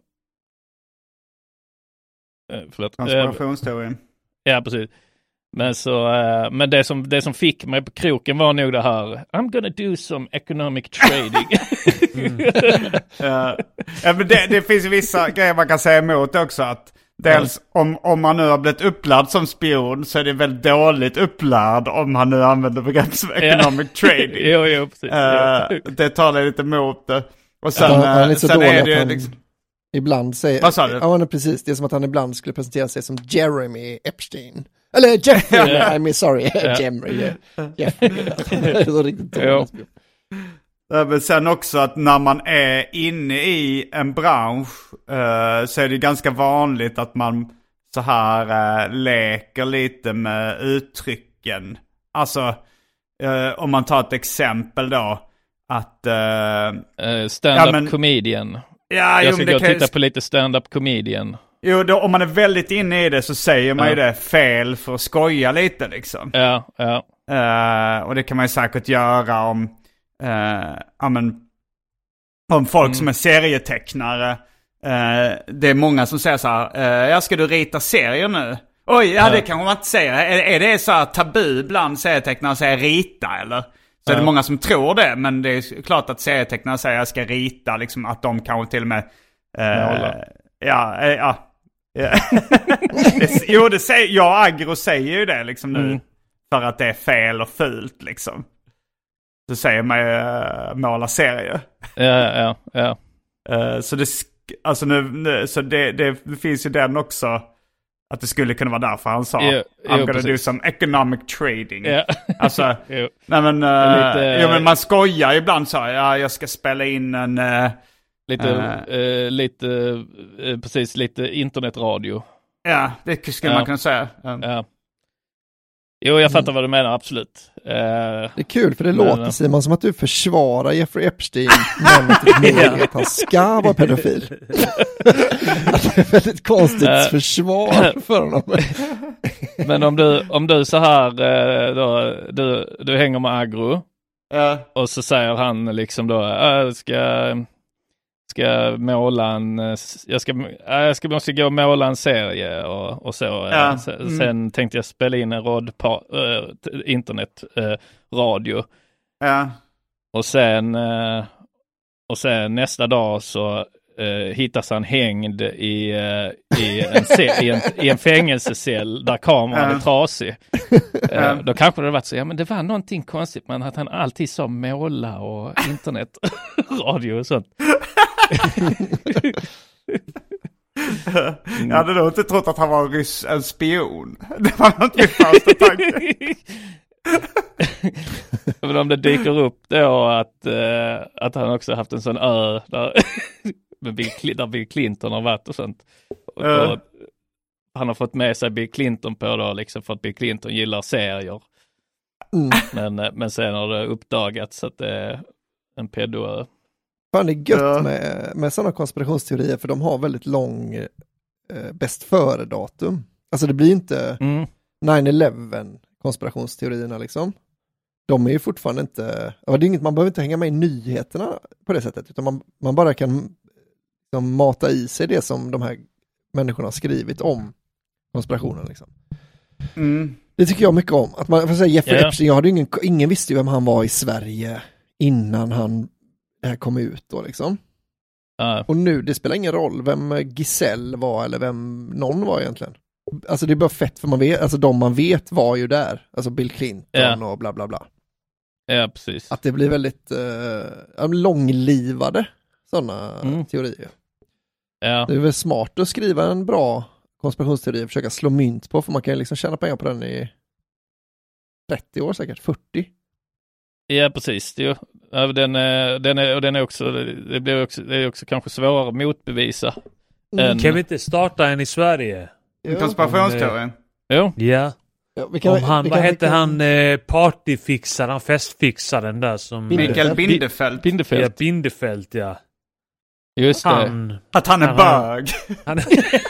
uh, förlåt. Konspirationsteorin. Uh, ja, precis. Men, så, uh, men det, som, det som fick mig på kroken var nog det här. I'm gonna do some economic trading. mm. uh, ja, men det, det finns vissa grejer man kan säga emot också. Att dels om, om man nu har blivit upplärd som spion så är det väldigt dåligt upplärd om han nu använder begrepp som economic trading. jo, jo, precis. Uh, det talar lite emot det. Och sen, han, han är så sen dålig är det att han liksom... ibland säger... Vad sa du? Ja, precis. Det är som att han ibland skulle presentera sig som Jeremy Epstein. Eller Jeffrey, yeah. I'm sorry, yeah. Jeffrey. Yeah. Jeffrey. Det är så riktigt dåligt. Ja, men sen också att när man är inne i en bransch uh, så är det ganska vanligt att man så här uh, leker lite med uttrycken. Alltså, uh, om man tar ett exempel då, att... Uh, uh, stand-up ja, men, comedian. Ja, Jag jo, ska det gå och kan... titta på lite stand-up comedian. Jo, då, om man är väldigt inne i det så säger man ja. ju det fel för att skoja lite liksom. Ja, ja. Uh, och det kan man ju säkert göra om, uh, ja, men, om folk mm. som är serietecknare. Uh, det är många som säger så här, uh, ja, ska du rita serier nu? Oj, ja, ja. Det kan man inte säga. Är, är det så här tabu bland serietecknare att säga rita eller? Så ja. Är det många som tror det, men det är klart att serietecknare säger jag ska rita, liksom att de kanske till och med... Uh, ja, uh, ja. det, jo, det säger, jag och Agro säger ju det liksom nu. Mm. För att det är fel och fult liksom. Så säger man ju uh, måla serier. Ja, ja, ja. Uh, så det, alltså nu, nu, så det, det, det finns ju den också. Att det skulle kunna vara därför han sa jo, I'm jo, gonna precis. do some economic trading. Ja. Alltså, jo. nej men, uh, lite, jo, men man skojar ibland så här, ja, jag ska spela in en... Uh, Lite, uh, uh, lite uh, precis, lite internetradio. Ja, det skulle ja. man kunna säga. Um. Ja. Jo, jag fattar mm. vad du menar, absolut. Uh, det är kul, för det men, låter, Simon, som att du försvarar Jeffrey Epstein men att, det att han ska vara pedofil. Att det är ett väldigt konstigt uh, försvar för honom. Men om du, om du så här, då, du, du hänger med Agro uh. och så säger han liksom då, jag ska... ska måla en, jag ska, jag ska måste gå och måla en serie och, och så. Ja. Sen, mm. sen tänkte jag spela in en rodpa, äh, internet äh, radio. Ja. Och sen äh, och sen nästa dag så äh, hittas han hängd i, äh, i, en, se, i, en, i en fängelsecell där kameran ja. är trasig. Ja. Äh, då kanske det varit så, ja men det var någonting konstigt, men att han alltid sa måla och internet radio och sånt. Jag hade nog inte trott att han var ryss, en spion. Det var något min första tanke. Men om det dyker upp då att, uh, att han också haft en sån ö där, Bill, där Bill Clinton har varit och sånt. Och, uh. och han har fått med sig Bill Clinton på då, liksom, för att Bill Clinton gillar serier. Mm. Men, men sen har det uppdagats att det är en pedoö. Fan, det är gött ja. med, med sådana konspirationsteorier, för de har väldigt lång eh, bäst före-datum. Alltså det blir inte mm. nine eleven konspirationsteorierna liksom. De är ju fortfarande inte, ja, det är inget, man behöver inte hänga med i nyheterna på det sättet, utan man, man bara kan liksom mata i sig det som de här människorna har skrivit om konspirationen liksom. Mm. Det tycker jag mycket om. Att man får säga Jeffrey yeah. Epstein, jag hade ingen, ingen visste ju vem han var i Sverige innan han det här kom ut då liksom. Uh. Och nu, det spelar ingen roll vem Giselle var eller vem någon var egentligen. alltså det är bara fett för man vet, alltså de man vet var ju där. Alltså Bill Clinton ja. och bla bla bla. Ja, precis. Att det blir väldigt uh, långlivade sådana mm. teorier. Ja. Det är väl smart att skriva en bra konspirationsteori och försöka slå mynt på, för man kan liksom tjäna pengar på den i trettio år säkert, fyrtio. Ja, precis. Det, ja, den, är, den, är, och den är också, det blir också, det är också kanske svårare att motbevisa. Mm. Än... Kan vi inte starta en i Sverige? Konspirationsteorin? Jo. Ja. Ja, vi kan, Om han, vi vad kan, hette kan... han eh, partyfixaren, festfixaren där som... Mikael Bindefeld. Bindefeld. Ja, Bindefeld, ja. Just han, det. Att han är han, bög. Han...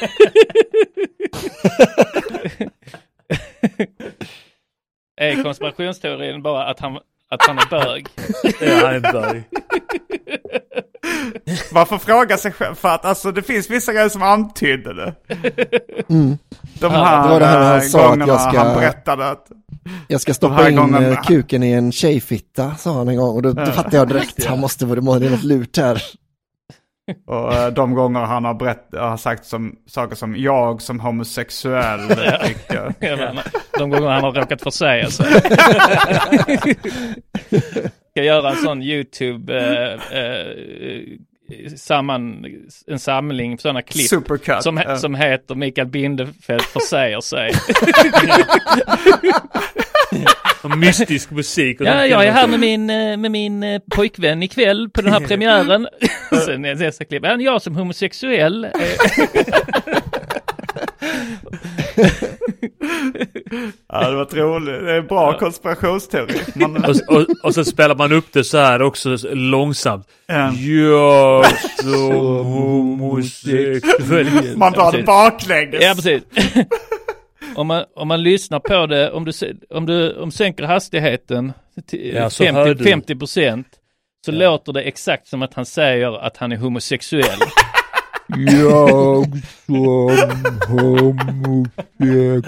Är konspirationsteorin bara att han, att han är bög? Ja, han är bög. Varför fråga sig själv? För att alltså, det finns vissa grejer som antydde det. Mm. De här, ja, det var det här han sa att jag ska, han berättade att jag ska stoppa in gången, kuken i en tjejfitta, sa han en gång. Och då, då fattade jag direkt, han måste vara, det är något lurt här. Och uh, de gånger han har, berätt, har sagt som, saker som jag som homosexuell tycker. De gånger han har råkat försäga sig. Ska göra en sån YouTube uh, uh, samman, en samling för sådana klipp Supercut, som, uh. som heter Mikael Bindefeld försäger sig. Mystisk musik. Och ja, jag är här med min, med min pojkvän ikväll på den här premiären. Sen är det så klipp. Ja, jag som homosexuell. Ja, det var roligt. Det är en bra konspirationsteori. Man... och, och, och så spelar man upp det så här också långsamt. Mm. Jag som homosexuell. Man drar det baklänges. Ja, precis. Om man, om man lyssnar på det, om du, om du om sänker hastigheten till ja, femtio procent så ja. låter det exakt som att han säger att han är homosexuell. Jag som homosexuell.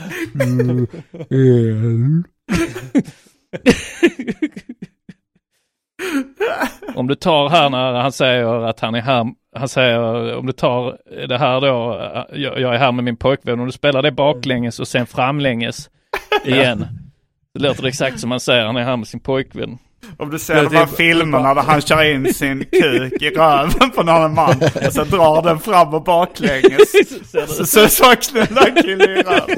Om du tar här när han säger att han är här, han säger om du tar det här då, jag, jag är här med min pojkvän, om du spelar det baklänges och sen framlänges igen, så låter det exakt som han säger, han är här med sin pojkvän. Om du ser de här filmerna där han kör in sin kuk i röven på någon man och så drar den fram och baklänges så så, så knullar killen i röven.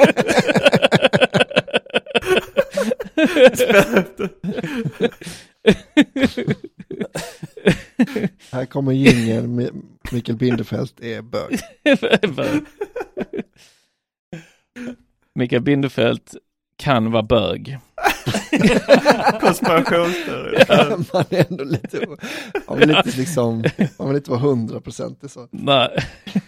Här kommer jingeln med Mikael Bindefeld är bög. Mikael Bindefeld kan vara bög. Konspirationsteori. Ja, man är ändå lite, man vill inte liksom, man vill inte vara hundra procent så. Nej.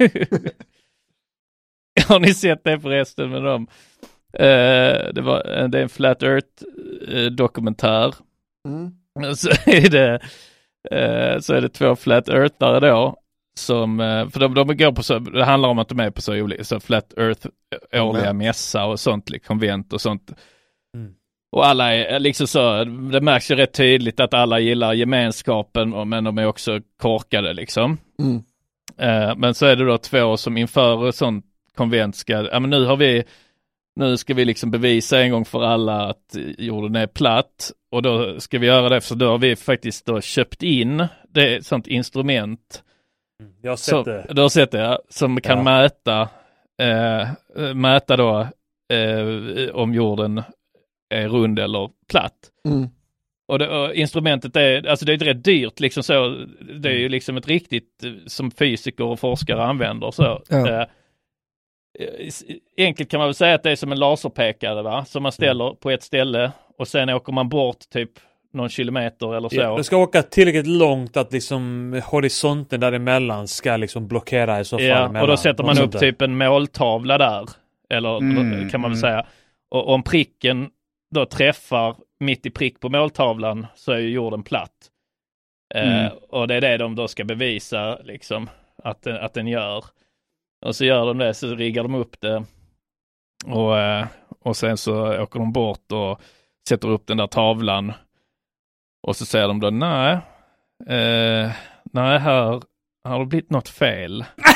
Har ni sett det förresten med dem? Uh, det, var, det är en Flat Earth uh, dokumentär. Mm. Så är det uh, så är det två Flat Earthare då som, uh, för de, de går på så, det handlar om att de är på så olika så Flat Earth årliga mm. mässa och sånt, konvent och sånt. Mm. Och alla är liksom så, det märks ju rätt tydligt att alla gillar gemenskapen, men de är också korkade liksom. Mm. Uh, men så är det då två som inför ett sånt konvent ska, ja men nu har vi Nu ska vi liksom bevisa en gång för alla att jorden är platt, och då ska vi göra det, för då har vi faktiskt då köpt in det är ett sånt instrument. Jag har sett som, det. Du har sett det, ja, som kan ja. mäta eh, mäta då eh, om jorden är rund eller platt. Mm. Och, det, och instrumentet är, alltså det är rätt dyrt liksom så, det är ju liksom ett riktigt som fysiker och forskare använder så. Ja. Eh, Enkelt kan man väl säga att det är som en laserpekare, va? Som man ställer på ett ställe och sen åker man bort typ någon kilometer eller så. Ja, du ska åka tillräckligt långt att liksom horisonten däremellan ska liksom blockera i så fall. Ja, emellan. och då sätter man och upp typ en måltavla där. Eller mm, kan man väl mm. säga. Och om pricken då träffar mitt i prick på måltavlan så är ju jorden platt. Mm. Eh, och det är det de då ska bevisa liksom att, att den gör. Och så gör de det, så riggar de upp det och, och sen så åker de bort och sätter upp den där tavlan och så säger de då nej, eh, nej här har det blivit något fel.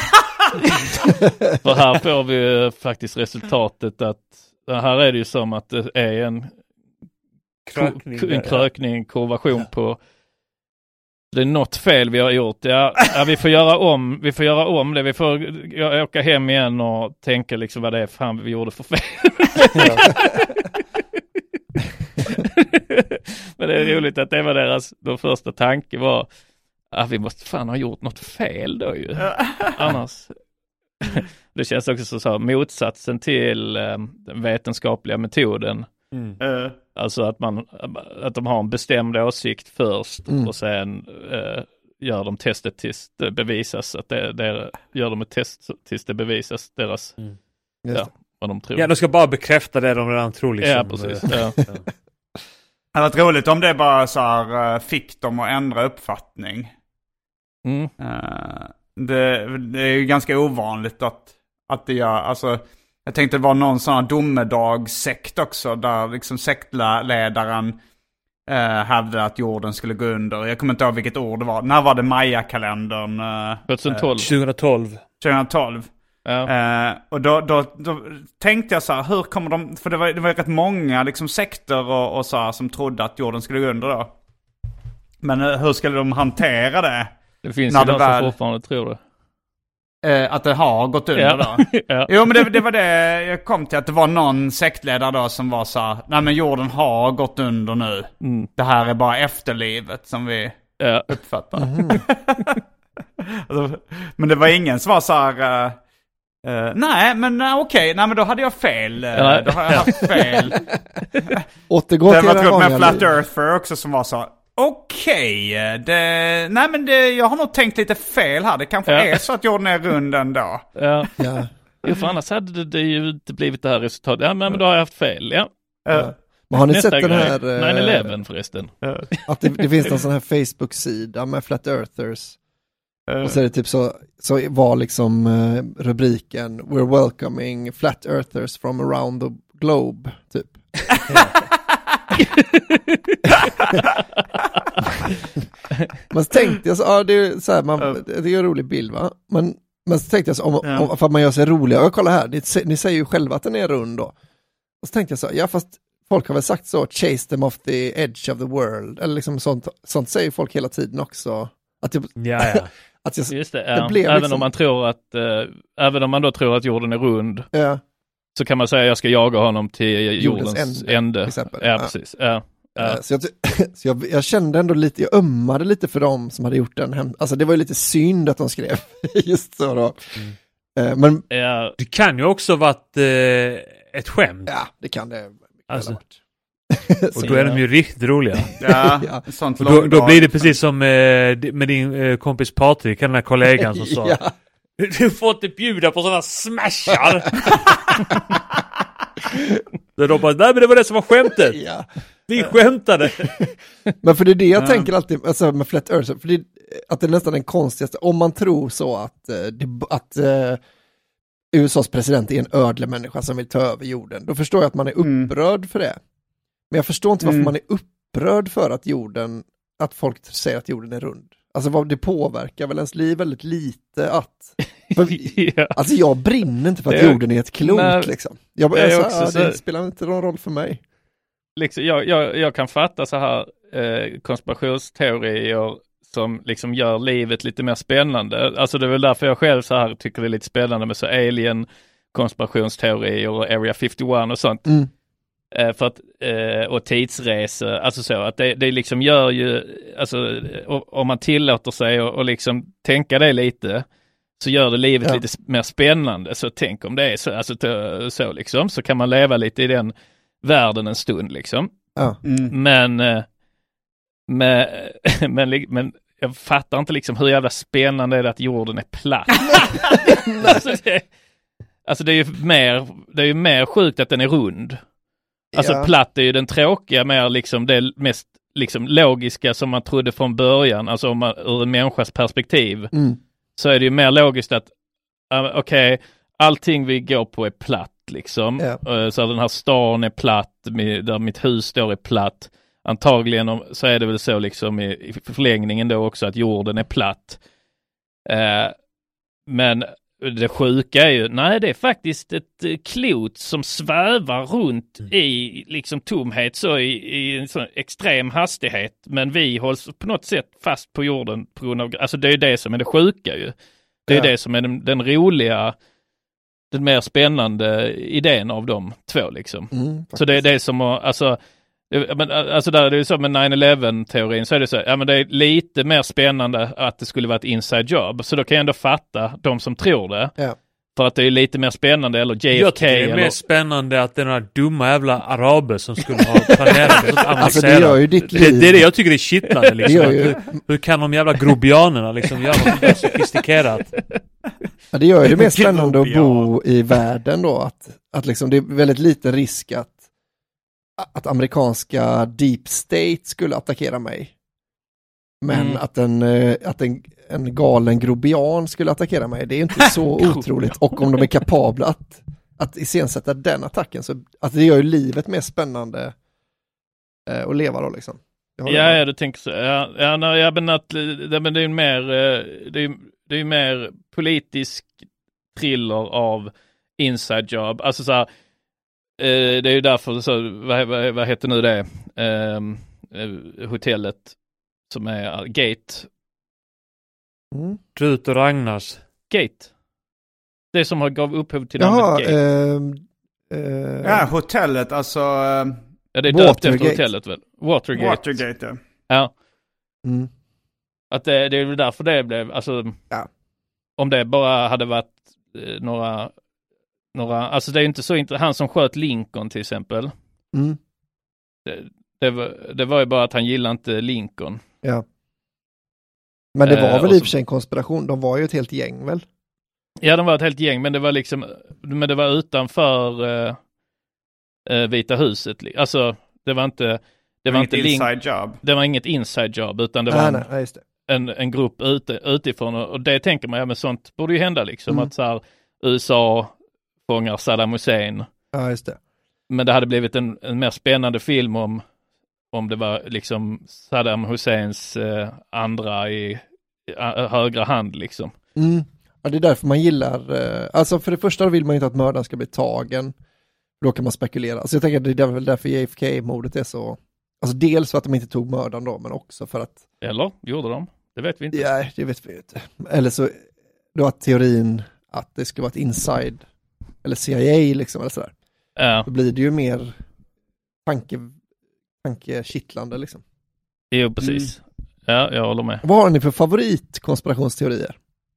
För här får vi faktiskt resultatet att här är det ju som att det är en krökning, ko- en krökning, en kurvation ja. på det är något fel vi har gjort. Ja, ja, vi får göra om, vi får göra om det. Vi får åka hem igen och tänka liksom vad det är fan vi gjorde för fel. Ja. Men det är roligt att det var deras de första tanke var att vi måste fan ha gjort något fel då ju. Annars det känns också så, så motsatsen till um, den vetenskapliga metoden. Mm. Uh. Alltså att man att de har en bestämd åsikt först mm. och sen uh, gör de testet tills det bevisas att det, det gör de ett test tills det bevisas deras mm. ja, vad de tror. Ja, de ska bara bekräfta det de redan tror liksom. Ja, precis. Ja. Ja. Det hade varit roligt om det bara så här, fick dem att ändra uppfattning. Mm. Uh, det, det är ju ganska ovanligt att, att det gör, alltså jag tänkte det var någon sån här domedagssekt också där liksom sektledaren uh, hävdade att jorden skulle gå under. Jag kommer inte ihåg vilket år det var. När var det Maya-kalendern? Uh, tjugohundratolv. tjugohundratolv. tjugohundratolv. Ja. Uh, och då, då, då tänkte jag så här, hur kommer de, för det var, det var rätt många liksom sekter och, och så här, som trodde att jorden skulle gå under då. Men uh, hur skulle de hantera det? Det finns ju de som fortfarande tror det. Uh, att det har gått under ja. då. Ja. Jo men det, det var det jag kom till, att det var någon sektledare då som var så här, nej men jorden har gått under nu. Mm. Det här är bara efterlivet som vi ja. uppfattar. Mm. Alltså, men det var ingen som var så här... Uh, Uh, nej, men uh, okej. Okay. Nej, men då hade jag fel. Uh, ja. Då har jag haft fel. Återgå till det var vanliga med Flat Earther också som var så. Okej, okay, nej men det, jag har nog tänkt lite fel här. Det kanske ja. är så att jorden är rund ändå. Ja. Ja. Jo, för annars hade det, det ju inte blivit det här resultatet. Ja, men då har jag haft fel, ja. Ja. Men har ni Nästa sett den här... nine eleven förresten. Att det, det finns någon sån här Facebook-sida med Flat Earthers. Och så är det typ så, så var liksom uh, rubriken We're welcoming flat earthers from around the globe, typ. Men så tänkte jag så, ja det är så här, man, det är en rolig bild va? Men, men så tänkte jag så, om, ja. om, för att man gör sig roliga, och kolla här, ni, ni säger ju själva att den är rund då. Och så tänkte jag så, ja fast folk har väl sagt så, chase them off the edge of the world, eller liksom sånt, sånt säger folk hela tiden också. Att jag, ja, ja. Att jag, Just det, ja. det blev även liksom... om man tror att äh, även om man då tror att jorden är rund ja. så kan man säga jag ska jaga honom till jordens, jordens ände. ände. Exempel. Ja, ja, precis. Ja. Ja. Så, jag, så jag, jag kände ändå lite, jag ömmade lite för dem som hade gjort den hem. Alltså det var ju lite synd att de skrev just så då. Mm. Men ja. Det kan ju också varit eh, ett skämt. Ja, det kan det. Alltså. Och då är de ju riktigt roliga. Ja, ja. Sånt och då, då blir det precis som eh, med din eh, kompis Patrik, den här kollegan som sa ja. Du får inte bjuda på sådana smashar. Då de bara, nej men det var det som var skämtet. Ja. Vi skämtade. Men för det är det jag ja. tänker alltid alltså med Flat Earth, för det, att det är nästan den konstigaste, om man tror så att, det, att uh, U S A:s president är en ödlemänniska som vill ta över jorden, då förstår jag att man är upprörd mm. för det. Men jag förstår inte varför mm. man är upprörd för att jorden, att folk säger att jorden är rund. Alltså vad det påverkar väl ens liv väldigt lite att... För, ja. Alltså jag brinner inte för att det, jord är ett klot nej, liksom. Jag, det, jag, också, ja, så, det spelar inte någon roll för mig. Liksom, jag, jag, jag kan fatta så här eh, konspirationsteorier som liksom gör livet lite mer spännande. Alltså det är väl därför jag själv så här tycker det är lite spännande med så alien konspirationsteorier och Area femtioett och sånt. Mm. Eh, för att, eh, och tidsresor, alltså så att det, det liksom gör ju, alltså om man tillåter sig och, och liksom tänka det lite, så gör det livet ja. lite mer spännande. Så tänk om det är så, alltså t- så liksom, så kan man leva lite i den världen en stund liksom. Ja. Mm. Men, eh, men, men, men jag fattar inte liksom hur jävla spännande är det att jorden är platt. alltså, det, alltså det är ju mer, det är ju mer sjukt att den är rund. Alltså ja. platt är ju den tråkiga, mer liksom det mest liksom logiska som man trodde från början. Alltså om man, ur en människas perspektiv mm. så är det ju mer logiskt att uh, okej, okay, allting vi går på är platt liksom. Ja. Uh, så den här stan är platt, med, där mitt hus står är platt. Antagligen om, så är det väl så liksom i, i förlängningen då också att jorden är platt. Uh, men det sjuka är ju, nej det är faktiskt ett eh, klot som svävar runt mm. i liksom tomhet så i, i en sån extrem hastighet. Men vi hålls på något sätt fast på jorden på grund av, alltså det är det som är det sjuka ju. Det är ja. det som är den, den roliga, den mer spännande idén av de två liksom. Mm, så det är det som, alltså, men, alltså där är det ju så med nine eleven-teorin så är det så, ja men det är lite mer spännande att det skulle vara ett inside job. Så då kan jag ändå fatta de som tror det. Ja. För att det är lite mer spännande, eller J F K. Jag tycker det är eller... mer spännande att det är några dumma jävla araber som skulle ha planerat något alltså det gör ju ditt liv. Det, det är det jag tycker är kittlande liksom. Ju... Hur, hur kan de jävla grobianerna liksom göra något mer sofistikerat? Ja, det gör ju det mer spännande att bo i världen då. Att, att liksom det är väldigt liten risk att att amerikanska deep state skulle attackera mig. Men mm. att, en, att en, en galen grobian skulle attackera mig, det är inte så otroligt. Och om de är kapabla att, att iscensätta den attacken, så att det gör ju livet mer spännande eh, att leva då liksom. Ja, ja, du tänker så. Ja, ja, nej, ja men, att, det, men det är ju mer, det är, det är mer politisk thriller av inside job. Alltså så här, det är ju därför så, vad, vad, vad heter nu det um, uh, hotellet som är uh, Gate mm. Rut och Ragnars Gate, det som har gav upphov till Jaha, namnet Gate. Uh, uh, ja, hotellet alltså uh, ja, det är döpt efter hotellet väl. Watergate. Watergate, ja. Ja. Mm. Att det, det är väl därför det blev, alltså ja. Om det bara hade varit uh, några Några, alltså det är inte så inte han som sköt Lincoln till exempel. Mm. Det, det, var, det var ju bara att han gillade inte Lincoln. Ja. Men det var eh, väl i och så, för sig en konspiration. De var ju ett helt gäng väl? Ja, de var ett helt gäng, men det var liksom, men det var utanför uh, uh, Vita huset. Alltså det var inte, det var inte inside job. Det var inget inside job, utan det nej, var nej, nej, just det. En, en grupp ute, utifrån, och det tänker man, ja men sånt borde ju hända liksom, mm. att så här, U S A fångar Saddam Hussein. Ja, just det. Men det hade blivit en, en mer spännande film om, om det var liksom Saddam Husseins eh, andra i eh, högra hand liksom. Mm. Ja, det är därför man gillar, eh, alltså för det första vill man inte att mördaren ska bli tagen. Då kan man spekulera. Alltså jag tänker att det är väl därför J F K-mordet är så, alltså dels för att de inte tog mördaren då, men också för att... Eller, gjorde de? Det vet vi inte. Ja, det vet vi inte. Eller så, då att teorin att det ska vara ett inside eller C I A liksom, eller sådär. Ja. Då blir det ju mer tanke, tankekittlande liksom. Jo, precis. Mm. Ja, jag håller med. Vad har ni för favoritkonspirationsteorier?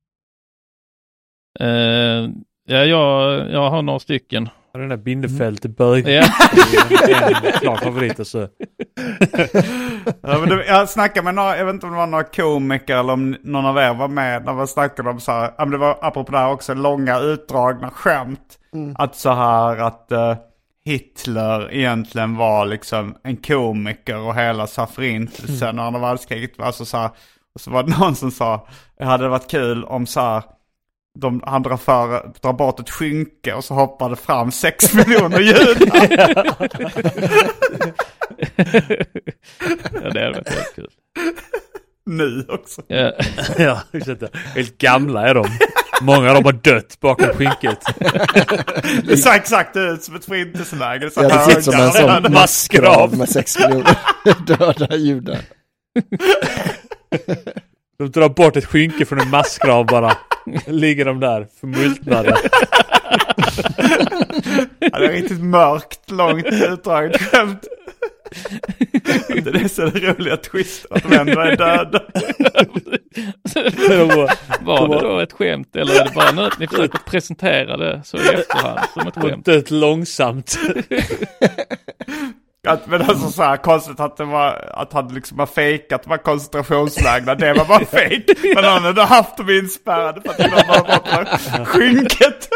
Uh, ja, jag, jag har några stycken. Ja, den där Bindefält i början. Ja. En klar favorit alltså. Ja, men det, jag snackade med några, jag vet inte om det var några komiker eller om någon av er var med när man snackade om så här, ja, men det var apropå det här också, långa utdragna skämt. Mm. Att så här att uh, Hitler egentligen var liksom en komiker och hela så här förintelsen mm. och andra världskriget var alltså så här, och så var det någon som sa, det hade varit kul om så här de, han drar, för, drar bort ett skynke och så hoppar det fram sex miljoner judar. Ja, det hade varit helt kul. Nu också. Ja, ja, helt gamla är de. Många av dem har dött bakom skynket. Det ser exakt ut som ett förintelseläger. Ja, det ser ut som en sån massgrav med sex miljoner döda judar. De drar bort ett skynke från en massgrav bara. Ligger de där förmultnade. Ja, det är riktigt mörkt, långt utdraget skämt. Det är så roliga twist att de ändå är döda. Var det då ett skämt eller är det bara något ni försöker presentera det så i efterhand som ett skämt? Dött långsamt. Att, men alltså så här konstigt att det var att han liksom var fejkat de var koncentrationslägren, det var bara fejk. Men han hade haft dem inspärrade för att de var borta skynket.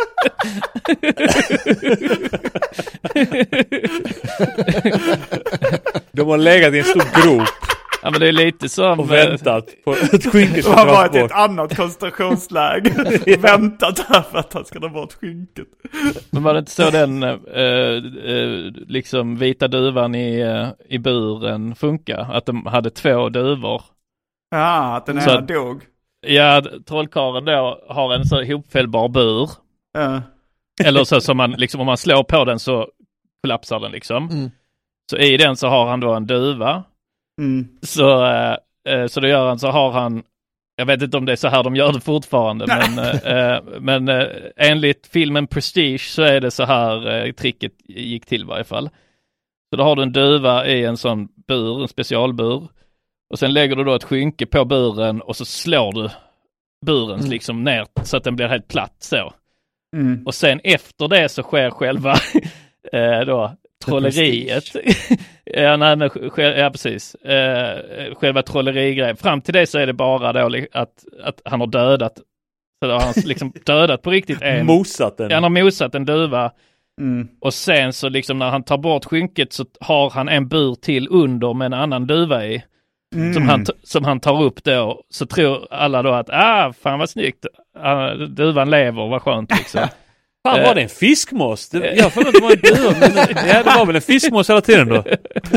De har legat i en stor grop. Ja, men det är lite som... Och väntat på ett skynke som han har varit bort. i ett annat koncentrationsläger och väntat här för att han ska ta bort skynket. Men var det inte så den eh, eh, liksom vita duvan i, eh, i buren funkar? Att de hade två duvor. Ja, att den så ena att, dog. Ja, trollkarlen då har en så hopfällbar bur. Uh. Eller så som man liksom, om man slår på den så kollapsar den liksom. Mm. Så i den så har han då en duva. Mm. Så, eh, så det gör han, så har han, jag vet inte om det är så här de gör det fortfarande, men, eh, men eh, enligt filmen Prestige så är det så här eh, tricket gick till i varje fall. Så då har du en duva i en sån bur, en specialbur. Och sen lägger du då ett skynke på buren och så slår du buren mm. liksom ner så att den blir helt platt så. Mm. Och sen efter det så sker själva eh, då trolleriet. ja, nej, men, ja, precis. Eh, själva trollerigrejen. Fram till det så är det bara då att, att han har dödat. Så då har han liksom dödat på riktigt en. Mosat den. Han har mosat en duva. Mm. Och sen så liksom när han tar bort skynket så har han en bur till under med en annan duva i. Mm. Som, han, som han tar upp då. Så tror alla då att ah, fan vad snyggt. Ah, duvan lever, vad skönt liksom. Fan, var det en fiskmås? Det, jag får inte vara en duva, men ja, det var väl en fiskmås hela tiden då.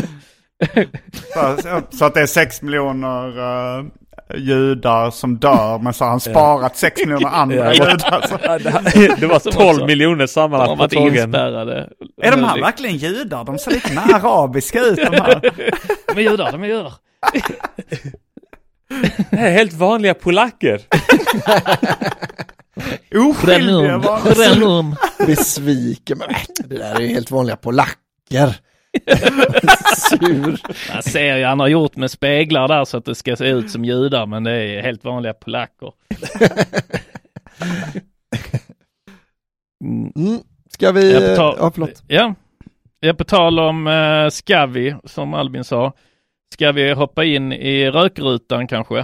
så, så att det är sex miljoner uh, judar som dör, men så har han sparat sex miljoner andra ja, judar. Så. Det var tolv miljoner sammanlagt på tågen. Är de här verkligen judar? De ser lite mer arabiska ut, de här. De är judar, de är judar. Det är helt vanliga polacker. Oskyldiga vanliga. Besviken, men det där är ju helt vanliga polacker. Sur. Jag ser ju, han har gjort med speglar där så att det ska se ut som judar, men det är helt vanliga polacker. Mm. Ska vi... Jag tal- ja, förlåt. Ja. Jag på tal om uh, ska vi, som Albin sa, ska vi hoppa in i rökrutan kanske?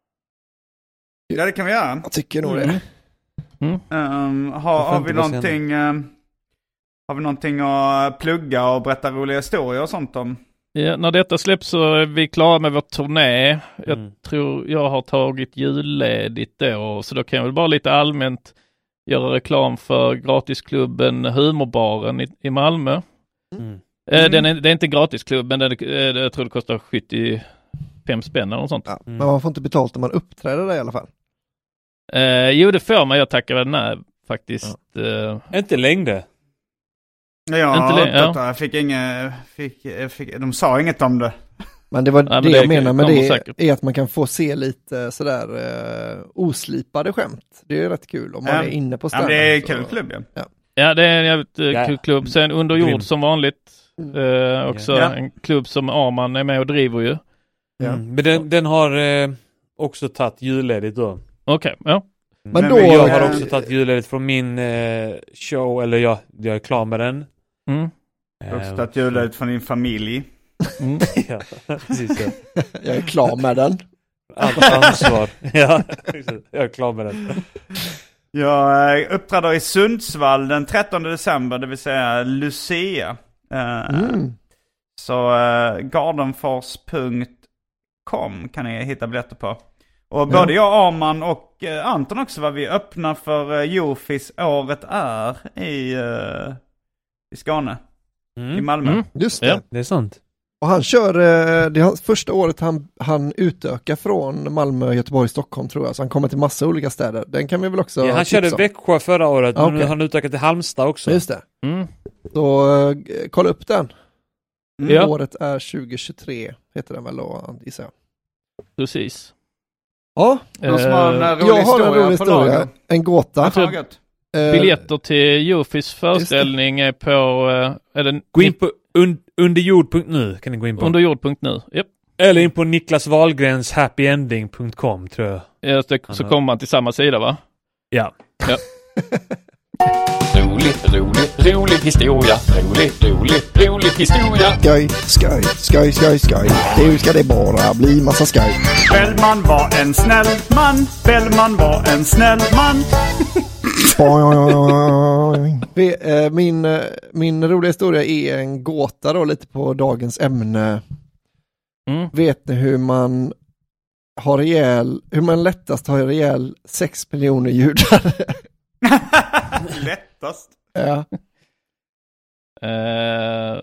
Ja, det kan vi göra. Jag tycker nog mm. det. Mm. Um, har, har vi någonting um, har vi någonting att plugga och berätta roliga historier och sånt om? Ja, när detta släpps så är vi klara med vår turné. Jag Mm. tror jag har tagit julledigt då, så då kan jag väl bara lite allmänt göra reklam för gratisklubben Humorbaren i, i Malmö. Mm. Eh, den är, det är inte gratisklubben, den är, eh, jag tror det kostar sjuttiofem spänn eller något sånt. Ja, men man får inte betalt om man uppträder där i alla fall. Eh, jo, det får man. Jag tackar väl nej, faktiskt. Ja. Eh, inte längre. Ja, inte längre, ja. Jag fick inget, fick, fick, de sa inget om det. Men det var ja, det, det jag menar med det säkert. är att man kan få se lite sådär uh, oslipade skämt. Det är rätt kul om man ja. är inne på stand-up. stand-up. Ja, det är så... kul klubb, ja. ja. Ja, det är en jävligt uh, ja. kul klubb. Sen Under jord Grym. som vanligt. Uh, också ja. en klubb som Arman är med och driver ju. Ja. Mm. Men den, den har eh, också tagit julledigt då. Okej, okay, ja. Men, Men då... jag har också tagit julledigt från min eh, show, eller jag, jag är klar med den. Mm. Du har också tagit julledigt från din familj. Mm. ja, precis så. Jag är klar med den. Allt ansvar. ja, jag är klar med den. Jag uppträder i Sundsvall den trettonde december, det vill säga Lucia. Mm. Så uh, gardenfors punkt com kan ni hitta biljetter på. Och både jag, Arman och uh, Anton också var vi öppna för uh, Jofis Året är i, uh, i Skåne. Mm. I Malmö. Mm. Just det. Ja. Det är sant. Och han kör, uh, det är hans första året han, han utökar från Malmö, Göteborg, Stockholm tror jag. Så han kommer till massa olika städer. Den kan vi väl också ja, han körde om. Växjö förra året, ah, men nu okay. har han utökat till Halmstad också. Just det. Mm. Så uh, kolla upp den. Mm. Ja. Året är tjugohundratjugotre, heter den väl då, gissar jag. Precis. Ja, De som har en rolig jag har en rolig på historia, lagen. en gåta. Taget. Eh, Biljetter till Jofis föreställning är på uh, är det Gå in på un, underjord punkt nu kan ni gå in på. underjord punkt nu. Yep. Eller in på Niklas Wahlgrens happy ending punkt com tror jag. Ja, det, så kommer man till samma sida, va? Ja. Ja. Rolig, rolig, rolig historia. Rolig, rolig, rolig historia. Skoj, skoj, skoj, skoj, skoj. Nu ska det bara bli massa skoj. Bellman var en snäll man. Bellman var en snäll man. min, min roliga historia är en gåta då, lite på dagens ämne. Mm. Vet ni hur man har rejäl, hur man lättast har rejäl sex miljoner judar? Lättast. Ja. Uh,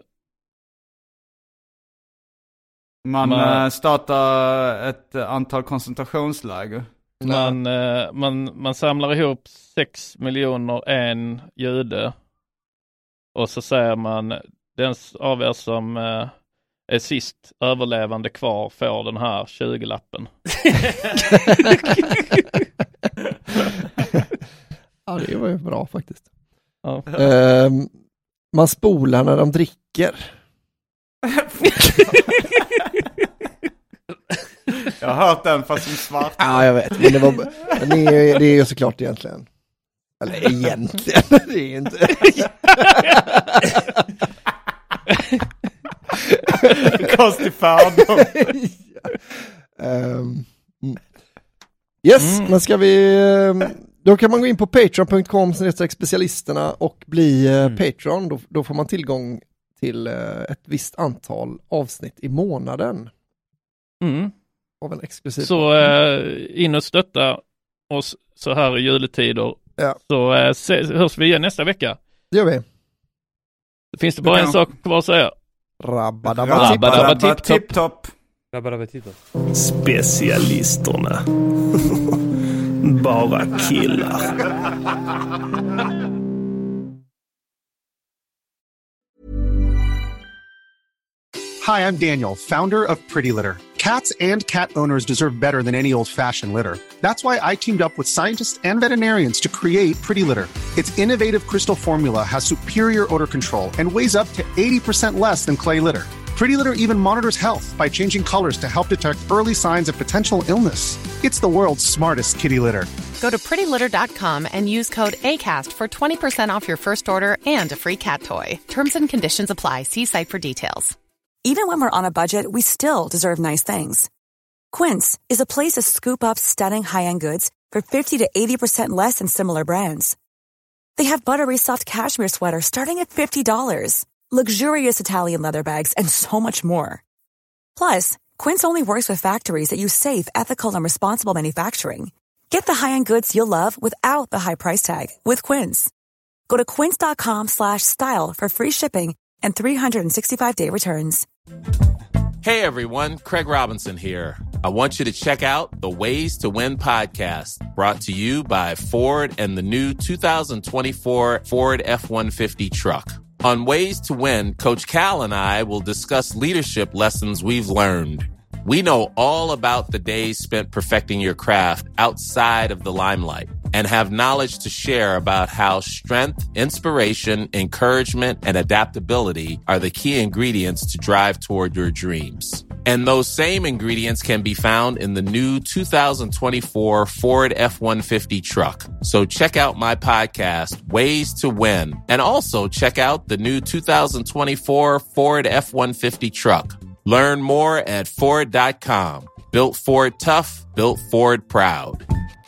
man man startar ett antal koncentrationsläger. Man, eh, man, man samlar ihop sex miljoner en jude och så säger man den av er som eh, är sist överlevande kvar får den här tjugo-lappen. Ja, det var ju bra faktiskt. Ja. Uh, man spolar när de dricker. Jag har hört den fast som svart. Ja, jag vet. Men det, var, men det, är, det är ju såklart egentligen. Eller egentligen. Det är inte. Konstig fördom. um, yes, mm. men ska vi... Då kan man gå in på patreon punkt com specialisterna och bli mm. Patreon. Då, då får man tillgång till ett visst antal avsnitt i månaden. Mm. Av en exklusiv. Så äh, in och stötta oss så här i juletider. Ja. Så äh, se, hörs vi igen nästa vecka. Det gör vi. Det finns det bara en sak kvar att säga. Rabba-dabba tipp-topp. Rabba-dabba tipp-topp. Specialisterna. Bara killar. Hi, I'm Daniel, founder of Pretty Litter. Cats and cat owners deserve better than any old-fashioned litter. That's why I teamed up with scientists and veterinarians to create Pretty Litter. Its innovative crystal formula has superior odor control and weighs up to eighty percent less than clay litter. Pretty Litter even monitors health by changing colors to help detect early signs of potential illness. It's the world's smartest kitty litter. Go to pretty litter dot com and use code ACAST for twenty percent off your first order and a free cat toy. Terms and conditions apply. See site for details. Even when we're on a budget, we still deserve nice things. Quince is a place to scoop up stunning high-end goods for fifty to eighty percent less than similar brands. They have buttery soft cashmere sweaters starting at fifty dollars, luxurious Italian leather bags, and so much more. Plus, Quince only works with factories that use safe, ethical, and responsible manufacturing. Get the high-end goods you'll love without the high price tag with Quince. Go to quince dot com slash style for free shipping and three sixty-five day returns. Hey everyone, Craig Robinson here. I want you to check out the Ways to Win podcast, brought to you by Ford and the new two thousand twenty-four Ford F one fifty truck. On Ways to Win, Coach Cal and I will discuss leadership lessons we've learned. We know all about the days spent perfecting your craft outside of the limelight and have knowledge to share about how strength, inspiration, encouragement, and adaptability are the key ingredients to drive toward your dreams. And those same ingredients can be found in the new two thousand twenty-four Ford F one fifty truck. So check out my podcast, Ways to Win, and also check out the new two thousand twenty-four Ford F one fifty truck. Learn more at Ford dot com. Built Ford tough, built Ford proud.